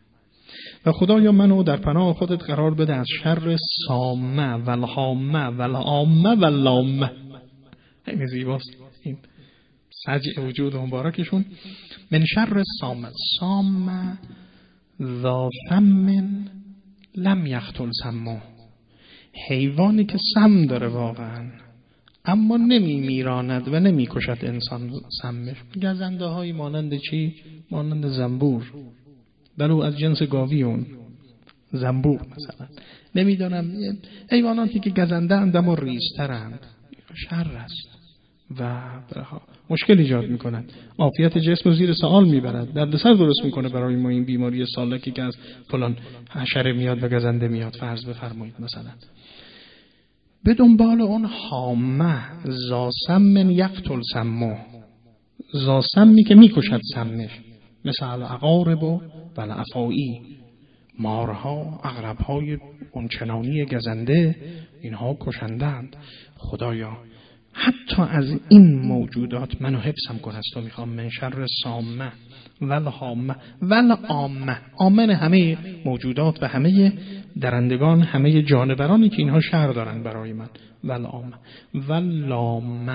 و خدایا منو در پناه خودت قرار بده از شر سامه و الحامه و العامه و اللامه. خیلی زیباست این سجع وجود مبارکشون. من شر سامه، سامه ذا فم لم یقتل سمه، حیوانی که سم داره واقعا اما نمی میراند و نمی کشد انسان سمش. گزنده های مانند چی؟ مانند زنبور، بلو از جنس گاوی، اون زنبور مثلا، نمیدونم حیواناتی که گزنده اند اما ریزترند، شر است و مشکل ایجاد میکنند، عافیت جسم رو زیر سوال میبرد، دردسر درست میکنه برای ما این بیماری سالکی که از فلان حشره میاد و گزنده میاد فرض بفرمایید مثلا. به دنبال اون حامه زاسم یقتل سمه، زاسمی که میکشد سمش، مثل عقارب و الافائی، مارها، عقرب‌های اونچنانی گزنده، اینها کشندند. خدایا حتی از این موجودات منو حفظم کن، از تو میخوام. من شر سامه و الحامه و العامه، آمن همه موجودات و همه درندگان، همه جانورانی که اینها شر دارن برای من. و العامه و اللامه،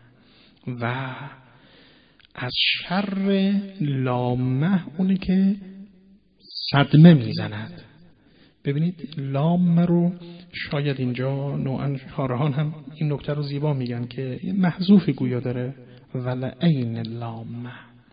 و از شر لامه، اونی که صدمه میزند. ببینید لامه رو شاید اینجا نوعا شارحان هم این نکته رو زیبا میگن که محذوف گویا داره، ولعین لامه،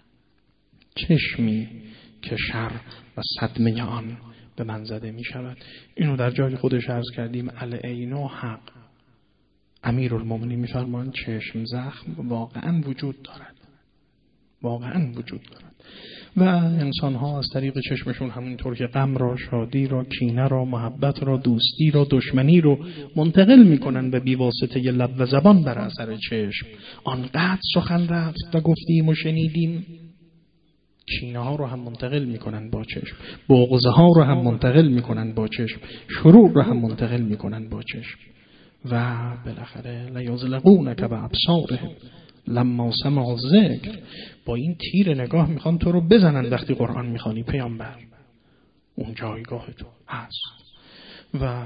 چشمی که شر و صدمه آن به من زده می شود. اینو در جای خودش عرض کردیم. العین حق، امیرالمومنین میفرمایند چشم زخم واقعا وجود دارد، واقعا وجود دارد و انسان ها از طریق چشمشون همونطور که غم را، شادی را، کینه را، محبت را، دوستی را، دشمنی را منتقل میکنن به بیواسطه لب و زبان بر اثر چشم. آنقدر سخن رفت و گفتیم و شنیدیم، کینه ها رو هم منتقل میکنن با چشم، بغض ها رو هم منتقل میکنن با چشم، شرور رو هم منتقل میکنن با چشم. و بالاخره لیزلقونک بابصارهم لما سمعوا الذکر، با این تیر نگاه میخوان تو رو بزنن وقتی قرآن میخوانی پیامبر. اون جایگاه تو هست. و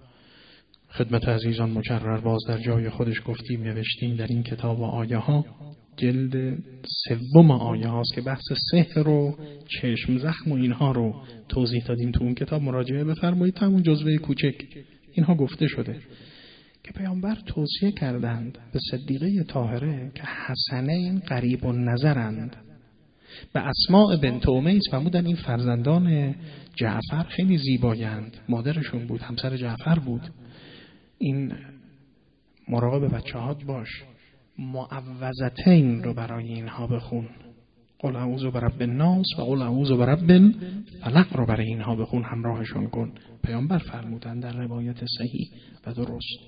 خدمت عزیزان مکرر باز در جای خودش گفتیم، نوشتیم در این کتاب آیه ها، جلد 3 آیه هاست که بحث سحر و چشم زخم و اینها رو توضیح دادیم. تو اون کتاب مراجعه بفرمایید، همون جزوه کوچک اینها گفته شده که پیامبر توصیه کردند به صدیقه طاهره که حسنین قریب النظرند. به اسماء بنت امیس فرمودن این فرزندان جعفر خیلی زیبایند، مادرشون بود، همسر جعفر بود. این مراقب بچه‌هات باش، معوذتین رو برای اینها بخون، قل اعوذ برب الناس و قل اعوذ برب الفلق رو برای اینها بخون، همراهشون کن. پیامبر فرمودن در روایت صحیح و درست.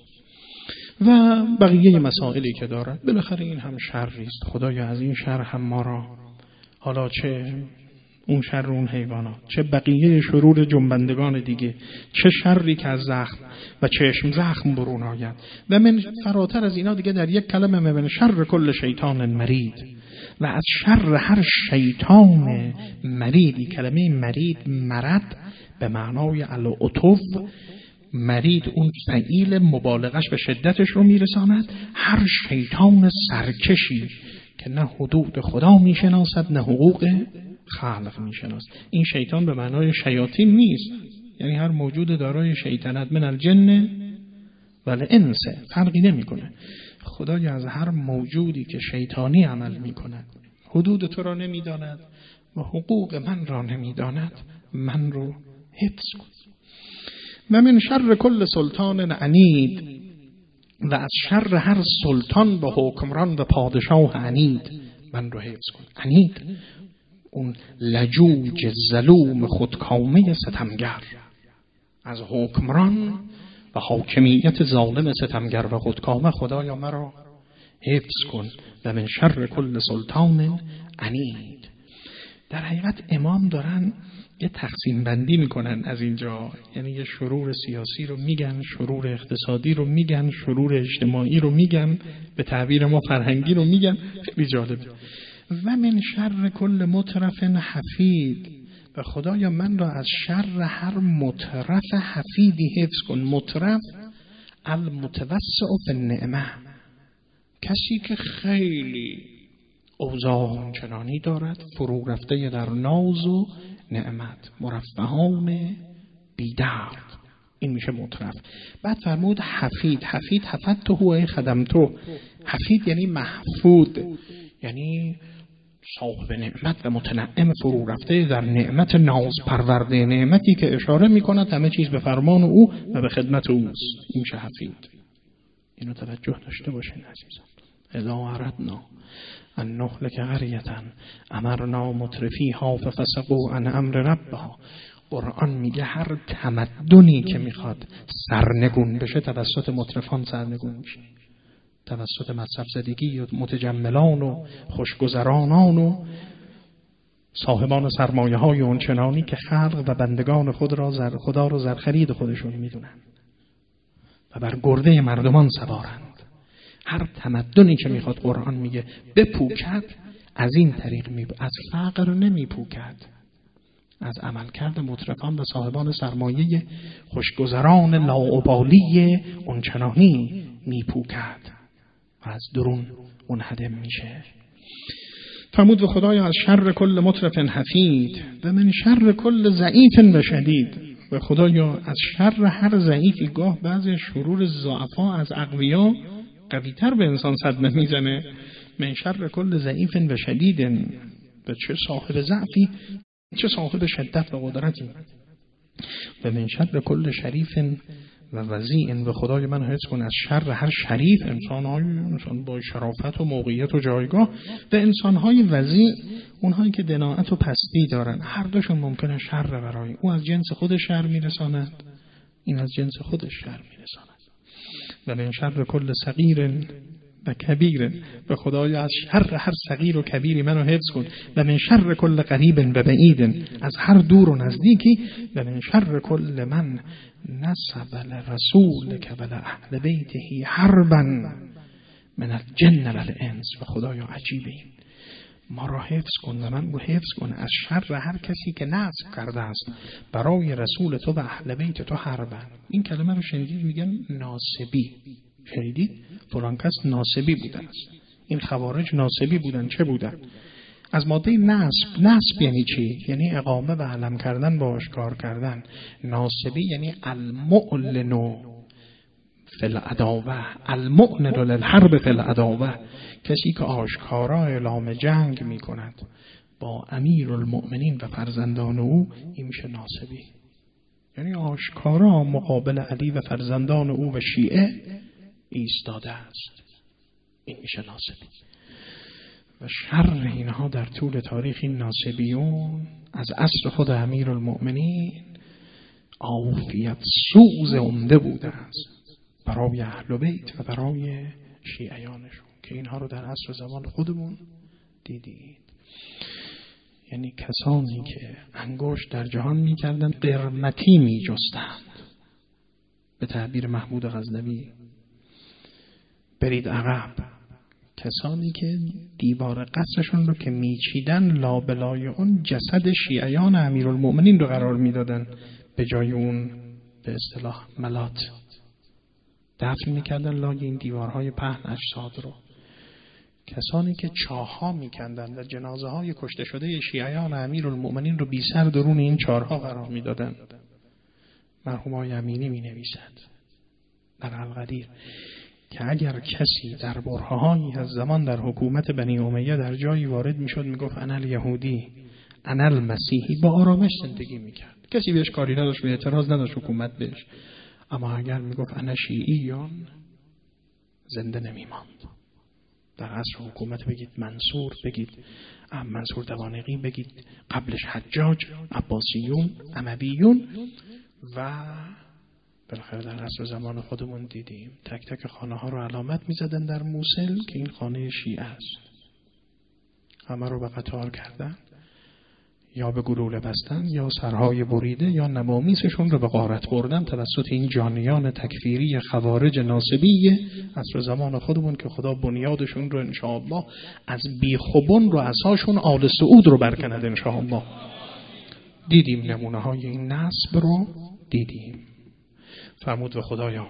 و بقیه مسائلی که دارد. بالاخره این هم شری است. خدایا از این شر هم ما را، حالا چه اون شر اون حیوانات، چه بقیه شرور جنبندگان دیگه، چه شری که از زخم و چشم زخم برون آید، و من فراتر از اینا دیگه در یک کلمه، من شر کل شیطان مرید، و از شر هر شیطان مریدی. کلمه مرید، مرد به معنای العتو، مرید اون فعیل مبالغش به شدتش رو میرساند. هر شیطان سرکشی که نه حدود خدا میشناسد نه حقوق خلق میشناسد. این شیطان به معنای شیاطین نیست، یعنی هر موجود دارای شیطنت، من الجن و الانس، فرقی نمیکنه. خدایا از هر موجودی که شیطانی عمل میکند، حدود تو را نمیداند و حقوق من را نمیداند، من رو حفظ کن. و من شر کل سلطان عنید، و از شر هر سلطان و حکمران و پادشاه عنید من رو حفظ کن. عنید اون لجوج ظلوم خودکامه ستمگر، از حکمران و حاکمیت ظالم ستمگر و خودکامه خدایا مرا حفظ کن. و من شر کل سلطان عنید. در حقیقت امام دارن یه تقسیم بندی میکنن از اینجا، یعنی یه شرور سیاسی رو میگن، شرور اقتصادی رو میگن، شرور اجتماعی رو میگن، به تعبیر ما فرهنگی رو میگن. خیلی جالب. و من شر کل مترف حفید، و خدایا من را از شر هر مترف حفیدی حفظ کن. مترف المتوسع فی النعمه، کسی که خیلی اوضاع چنانی دارد، فرو رفته در ناز و نعمت، مرفهان بی‌درد، این میشه مترف. بعد فرمود حفید. حفید حفظت هو خدمتو. حفید یعنی محفود، یعنی صاحب نعمت و متنعم، فرو رفته در نعمت، ناز پرورده نعمتی که اشاره میکند همه چیز به فرمان او و به خدمت اوست. این میشه حفید. اینو توجه داشته باشین عزیزان. اذا اردنا ان نهلك قرية امرنا مترفیها ففسقوا عن امر ربها. قرآن میگه هر تمدنی که میخواد سرنگون بشه توسط مترفان سرنگون میشه، توسط مصرف زدگی و متجملان و خوشگذرانان و صاحبان سرمایه های اونچنانی که خلق و بندگان خدا را زرخرید خودشون میدونن و بر گرده مردمان سوارند. هر تمدنی که میخواد قرآن میگه بپوکد، از این طریق از فقر نمیپوکد، از عملکرد مترفان و صاحبان سرمایه خوشگذران لاابالی اونچنانی میپوکد و از درون منهدم میشه. فرمود و خدایا از شر کل مترف حفید و من شر کل ضعیف و شدید. و خدایا از شر هر ضعیفی، گاه بعضی شرور ضعفا از اقویا قوی‌تر به انسان صدمه میزنه. من شر کل ضعیف و شدید، و چه صاحب ضعفی چه صاحب شدت و قدرتی. و من شر کل شریف و وضیع، و خدای من حفظ کن از شر هر شریف، انسان با شرافت و موقعیت و جایگاه، و انسان‌های وضیع، اونهایی که دناعت و پستی دارن. هر دوشون ممکنه شر برای او از جنس خودش شر میرساند، این از جنس خودش شر میرساند. و من شر کل صغیر و کبیر، و خدای از شر هر صغیر و کبیری منو حفظ کن. و من شر کل قریب و بعید، از هر دور و نزدیکی. و من شر کل من نسب لرسولک و لأهل بیته حربا من الجن و الانس. و خدایا عجیبه، این ما را حفظ کن و من رو حفظ کن از شر هر کسی که نصب کرده است برای رسول تو و اهل بیت تو حربا. این کلمه رو شنیدید میگن ناصبی. شنیدید؟ فلان کس ناصبی بودن است. این خوارج ناصبی بودن. چه بودن؟ از ماده نصب. نصب یعنی چی؟ یعنی اقامه و علم کردن، با آشکار کردن. ناصبی یعنی المعلن فی العداوه، المعلن للحرب فی العداوه، کسی که آشکارا اعلام جنگ می کند با امیر المؤمنین و فرزندان او، این میشه ناصبی. یعنی آشکارا مقابل علی و فرزندان او و شیعه ایستاده است، این میشه ناصبی. و شر اینها در طول تاریخ این ناصبیون از اصل خود امیر المؤمنین عافیت سوز عمده بوده است برای اهل بیت و برای شیعیانشون، که اینها رو در عصر زمان خودمون دیدید. یعنی کسانی که انگشت در جهان می‌کردند قرمتی می‌جستند، به تعبیر محمود غزنوی برید عقب. کسانی که دیوار قصرشون رو که میچیدن لابلای اون جسد شیعیان امیرالمؤمنین رو قرار میدادن، به جای اون به اصطلاح ملات دفن میکردن لای این دیوارهای پهن اجساد رو. کسانی که چاه‌ها میکندن و جنازه های کشته شده شیعیان امیرالمؤمنین رو بی سر درون این چارها قرار میدادن. مرحوم آقای امینی مینویسد در القدیر که اگر کسی در برهه‌هایی از زمان در حکومت بنی امیه در جایی وارد میشد میگفت انا الیهودی انا المسیحی، با آرامش زندگی میکرد، کسی بهش کاری نداشت و اعتراض نداشت حکومت بهش. اما اگر میگفت انا شیعیون زنده نمیماند. در عصر حکومت بگید منصور، بگید منصور دوانقی، بگید قبلش حجاج، عباسیون، امویون، و بالاخره در عصر زمان خودمون دیدیم تک تک خانه ها رو علامت میزدن در موصل که این خانه شیعه است. همه رو به قطار کردن، یا به گلوله بستن، یا سرهای بریده، یا نوامیسشون رو به غارت بردن توسط این جانیان تکفیری خوارج ناصبی عصر زمان خودمون که خدا بنیادشون رو انشاءالله از بیخوبون رو اساسشون آل سعود رو برکند انشاءالله. دیدیم نمونه های این نسب رو دیدیم. فرمود و خدایا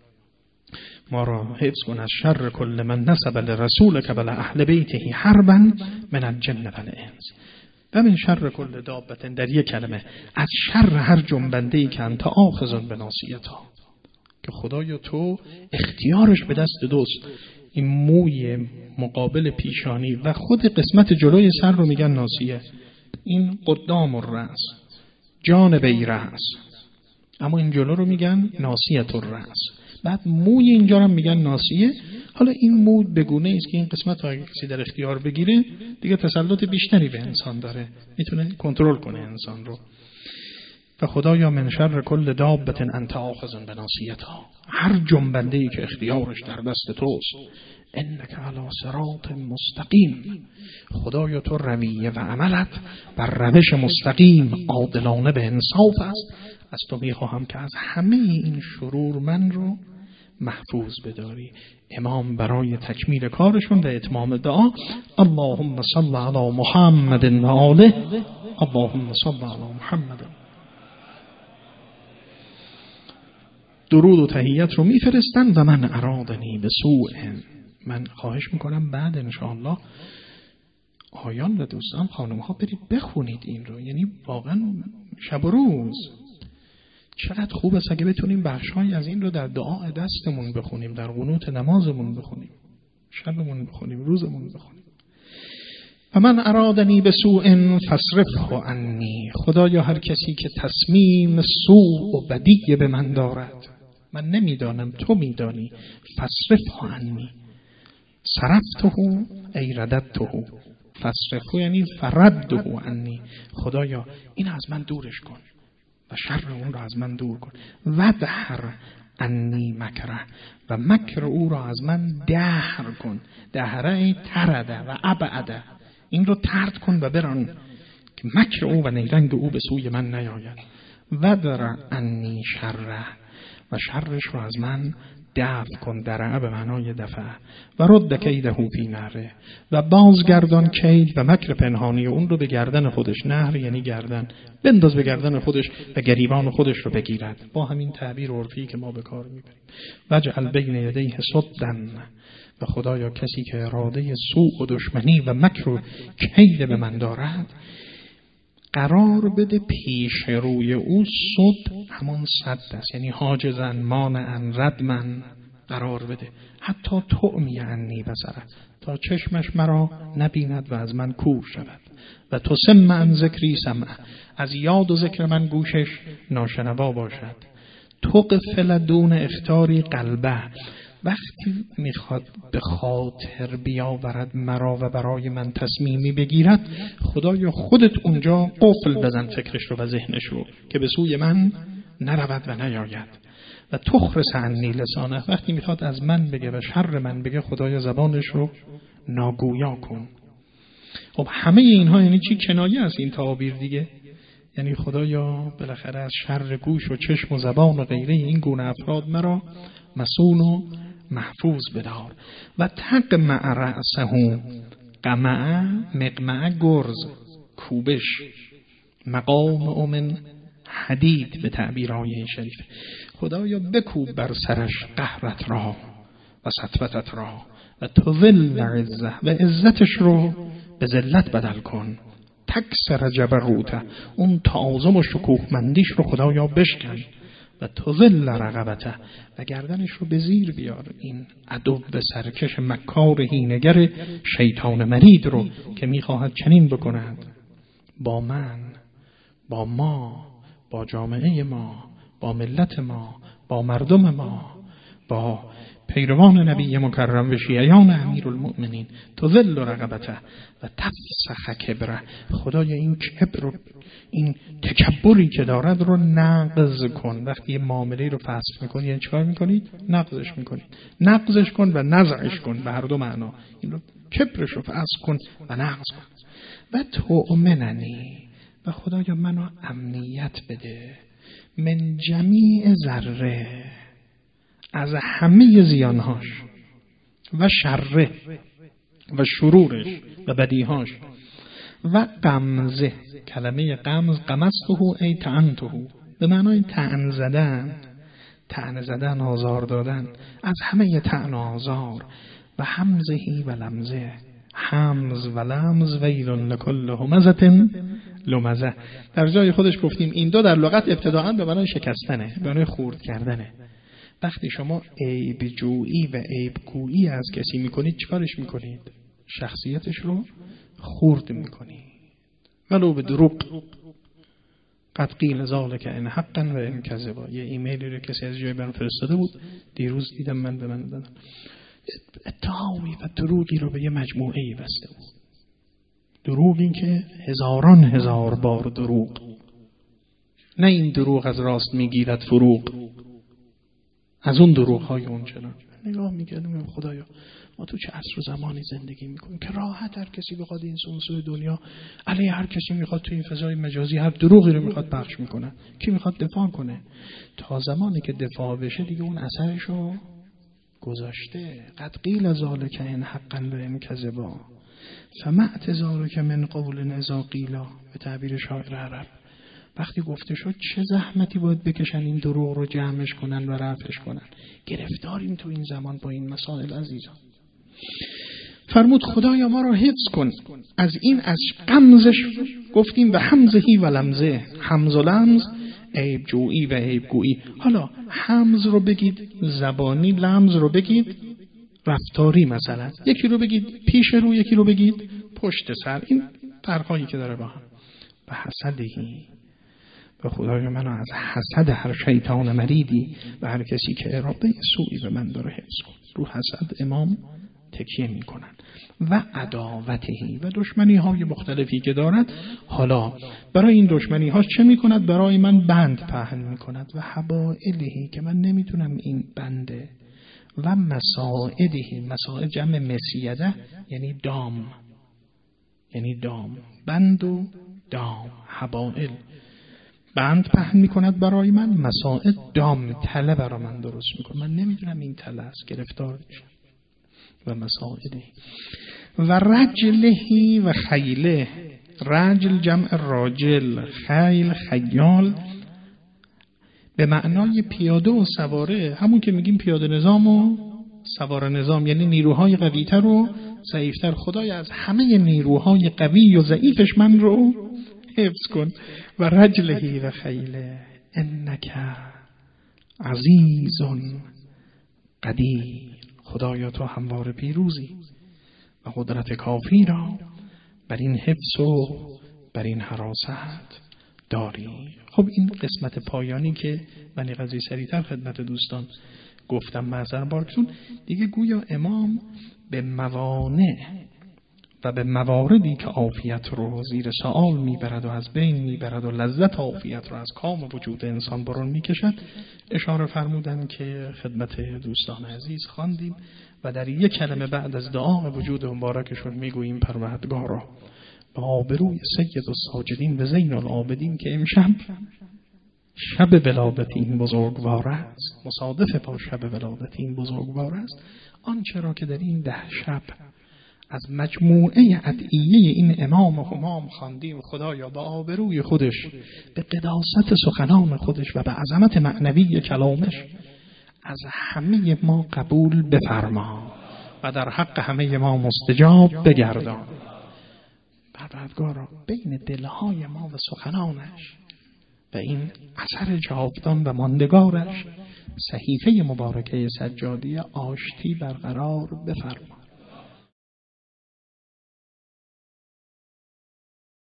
ما را حفظ کن از شر کل من نسب لرسولک و لاهل بیته حربا من الجن والانس و من شر کل دابة، در یک کلمه از شر هر جنبنده‌ای که انت آخذ بناصیتها، که خدایا تو اختیارش به دست دوست. این موی مقابل پیشانی و خود قسمت جلوی سر رو میگن ناصیه، این قدام الرأس جانبی رأس، اما این جلو رو میگن ناصیت الرأس. بعد موی اینجا رو میگن ناصیه. حالا این مو بگونه است که این قسمت رو اگه کسی در اختیار بگیره دیگه تسلط بیشتری به انسان داره، میتونه کنترل کنه انسان رو. و خدایا من شر کل دابة انت آخذ بناصیتها، هر جنبنده‌ای که اختیارش در دست توست، انک علی صراط مستقیم، خدایا تو رویه و عملت بر روش مستقیم عادلانه به انصاف است. از تو میخواهم که از همه این شرور من رو محفوظ بداری. امام برای تکمیل کارشون و اتمام دعا اللهم صل علی محمد و آله، اللهم صل علی محمد. درود و تحیت رو میفرستن. و من ارادنی به سوء، من خواهش میکنم بعد انشاءالله آیان و دوستان خانم ها برید بخونید این رو، یعنی واقعا شب و روز چقدر خوب است اگه بتونیم بخشای از این رو در دعا دستمون بخونیم، در قنوت نمازمون بخونیم، شبمون بخونیم، روزمون بخونیم. و من ارادنی به سوء فاصرفه عنی، خدایا هر کسی که تصمیم سوء و بدی به من دارد، من نمیدانم تو میدانی، فاصرفه عنی، صرفته ای رددته، فاصرفه یعنی فرده عنی، خدایا این از من دورش کن و شر اون را از من دور کن. و دهر عنی مکره، و مکر او را از من دهر کن، دهره ترده و ابعده، این رو ترد کن و بران که مکر او و نیرنگ او به سوی من نیاید. و در عنی شره، و شرش رو از من دفع کن، درعه به معنای دفعه، و رد کیده فی نهره، و بازگردان کید و مکر پنهانی اون رو به گردن خودش، نهر یعنی گردن، بنداز به گردن خودش و گریبان خودش رو بگیرد، با همین تعبیر عرفی که ما به کار میبریم. وجعل بین یدیه صدن، و خدایا کسی که اراده سوء و دشمنی و مکر و کید به من دارد قرار بده پیش روی او، صد همون صد است، یعنی حاجزن مانعن ردمن، قرار بده حتی تعمی عنی بصره، تا چشمش مرا نبیند و از من کور شود. و تسم عن ذکری سمع، از یاد و ذکر من گوشش ناشنوا باشد. تغفل دون اختاری قلبه، وقتی میخواد به خاطر بیاورد مرا و برای من تصمیمی بگیرد، خدایا خودت اونجا قفل بزن فکرش رو و ذهنش رو که به سوی من نرود و نیاید. و تخرس عنی لسانه، وقتی میخواد از من بگه و شر من بگه، خدایا زبانش رو ناگویا کن. خب همه اینها یعنی چی؟ کنایه از این تعابیر دیگه، یعنی خدایا بالاخره از شر گوش و چشم و زبان و غیره این گونه افراد مرا مسون و محفوظ بدار. و تقمع رأسه، قمع مقمع گرز، کوبش، مقام من حدید به تعبیر آیه شریف، خدایا بکوب بر سرش قهرت را و سطوتت را و تذل عزه، و عزتش رو به ذلت بدل کن. تکسر جبروته، اون تعاظم و شکوهمندیش رو خدایا بشکن. و تذل رقبته و گردنش رو به زیر بیار. این عدو سرکش مکار هینگر شیطان مرید رو که میخواهد چنین بکند با من، با ما، با جامعه ما، با ملت ما، با مردم ما، با پیروان نبی مکرم و شیعیان امیرالمؤمنین. تذل رقبته و تفسخ کبره. خدای این کبر، این تکبری که دارد رو نقض کن. وقتی یه معامله رو فسخ میکنی یعنی چیکار میکنید؟ نقضش میکنید. نقضش کن و نزعش کن به هر دو معنا. این رو کبرش رو فسخ کن و نقض کن. و تؤمننی، و خدایا منو امنیت بده، من جمیع ذره، از همه زیانهاش و شره و شرورش و بدیهاش. و قمزه، کلمه قمز قمزته ای طعنته، به معنای طعن زدن، طعن زدن، آزار دادن، از همه طعن و آزار. و حمزهی و لمزه، حمز و لمز ویل لکل همزه لمزه. در جای خودش گفتیم این دو در لغت ابتداءً به معنای شکستنه، به معنای خورد کردنه. وقتی شما عیب جویی و عیب گویی از کسی میکنید چیکارش میکنید؟ شخصیتش رو خورد میکنید. ولو به دروغ. قد قیل ذالک ان حقا و ان کذبا. یه ایمیلی رو کسی از جای برام فرستاده بود دیروز، دیدم من به من دادن اتهامی و دروغی رو به یه مجموعه‌ای بسته بود. دروغ این که هزاران هزار بار دروغ، نه این دروغ از راست میگیرد فروغ، از اون دروغ های اون چنان. نگاه میکردم خدایا ما تو چه عصر و زمانی زندگی میکنیم که راحت هر کسی بخواد این سوی دنیا علیه هر کسی میخواد تو این فضای مجازی هر دروغی رو میخواد پخش میکنه. کی میخواد دفاع کنه؟ تا زمانی که دفاع بشه دیگه اون اثرشو گذاشته. قد قیل ذالک ان حقا و ان کذبا فما اعتذارک من قول اذا قیلا. به تعبیر شاعر عرب وقتی گفته شد چه زحمتی باید بکشن این دروغ رو جمعش کنن و رفعش کنن. گرفتاریم تو این زمان با این مسائل عزیزان. فرمود خدایا ما رو حفظ کن از این، از قمزش گفتیم و حمزهی و لمزه. حمز و لمز عیب جویی و عیب گویی. حالا حمز رو بگید زبانی، لمز رو بگید رفتاری، مثلا یکی رو بگید پیش رو، یکی رو بگید پشت سر. این فرقایی که داره با هم. و حسدهی، و خدای منو از حسد هر شیطان مریدی و هر کسی که اراده سوئی به من داره حفظ کن. رو حسد امام تکیه میکنن. و عداوتهی، و دشمنی های مختلفی که دارد. حالا برای این دشمنی هاش چه میکند؟ برای من بند پهن میکند. و حبائلهی، که من نمیتونم این بنده. و مساعدهی، مساعد جمع مسیده یعنی دام، یعنی دام، بند و دام. حبائل بند پهن میکند برای من، مساعد دام، تله برای من درست میکند. من نمیدونم این تله است، گرفتار میشم. و مساعده. و رجلهی و خیله. رجل جمع راجل، خیل خیال، به معنای پیاده و سواره. همون که میگیم پیاده نظام و سواره نظام، یعنی نیروهای قوی‌تر و ضعیف‌تر. خدای از همه نیروهای قوی و ضعیفش من رو حفظ کن. و رجلهی و خیله انک عزیز قدیر. خدایا تو همواره پیروزی و قدرت کافی را بر این حفظ و بر این حراست داری. خب این قسمت پایانی که من قضیه سریعتر خدمت دوستان گفتم معذر بارتون دیگه، گویا امام به موانع و به مواردی که عافیت رو زیر سوال میبرد و از بین میبرد و لذت عافیت رو از کام وجود انسان برون میکشد اشاره فرمودن که خدمت دوستان عزیز خواندیم. و در یک کلمه بعد از دعا وجود مبارکشون میگوییم پروردگارا به آبروی سید الساجدین و زین العابدین که امشب شب ولادت این بزرگوار است، مصادف با شب ولادت این بزرگوار است، آنچه را که در این 10 شب از مجموعه ادعیه این امام و همام خواندیم، خدایا به آبروی خودش، به قداست سخنان خودش و به عظمت معنوی کلامش از همه ما قبول بفرما و در حق همه ما مستجاب بگردان. پروردگارا بین دلهای ما و سخنانش و این اثر جاودان و ماندگارش صحیفه مبارکه سجادی آشتی برقرار بفرماید.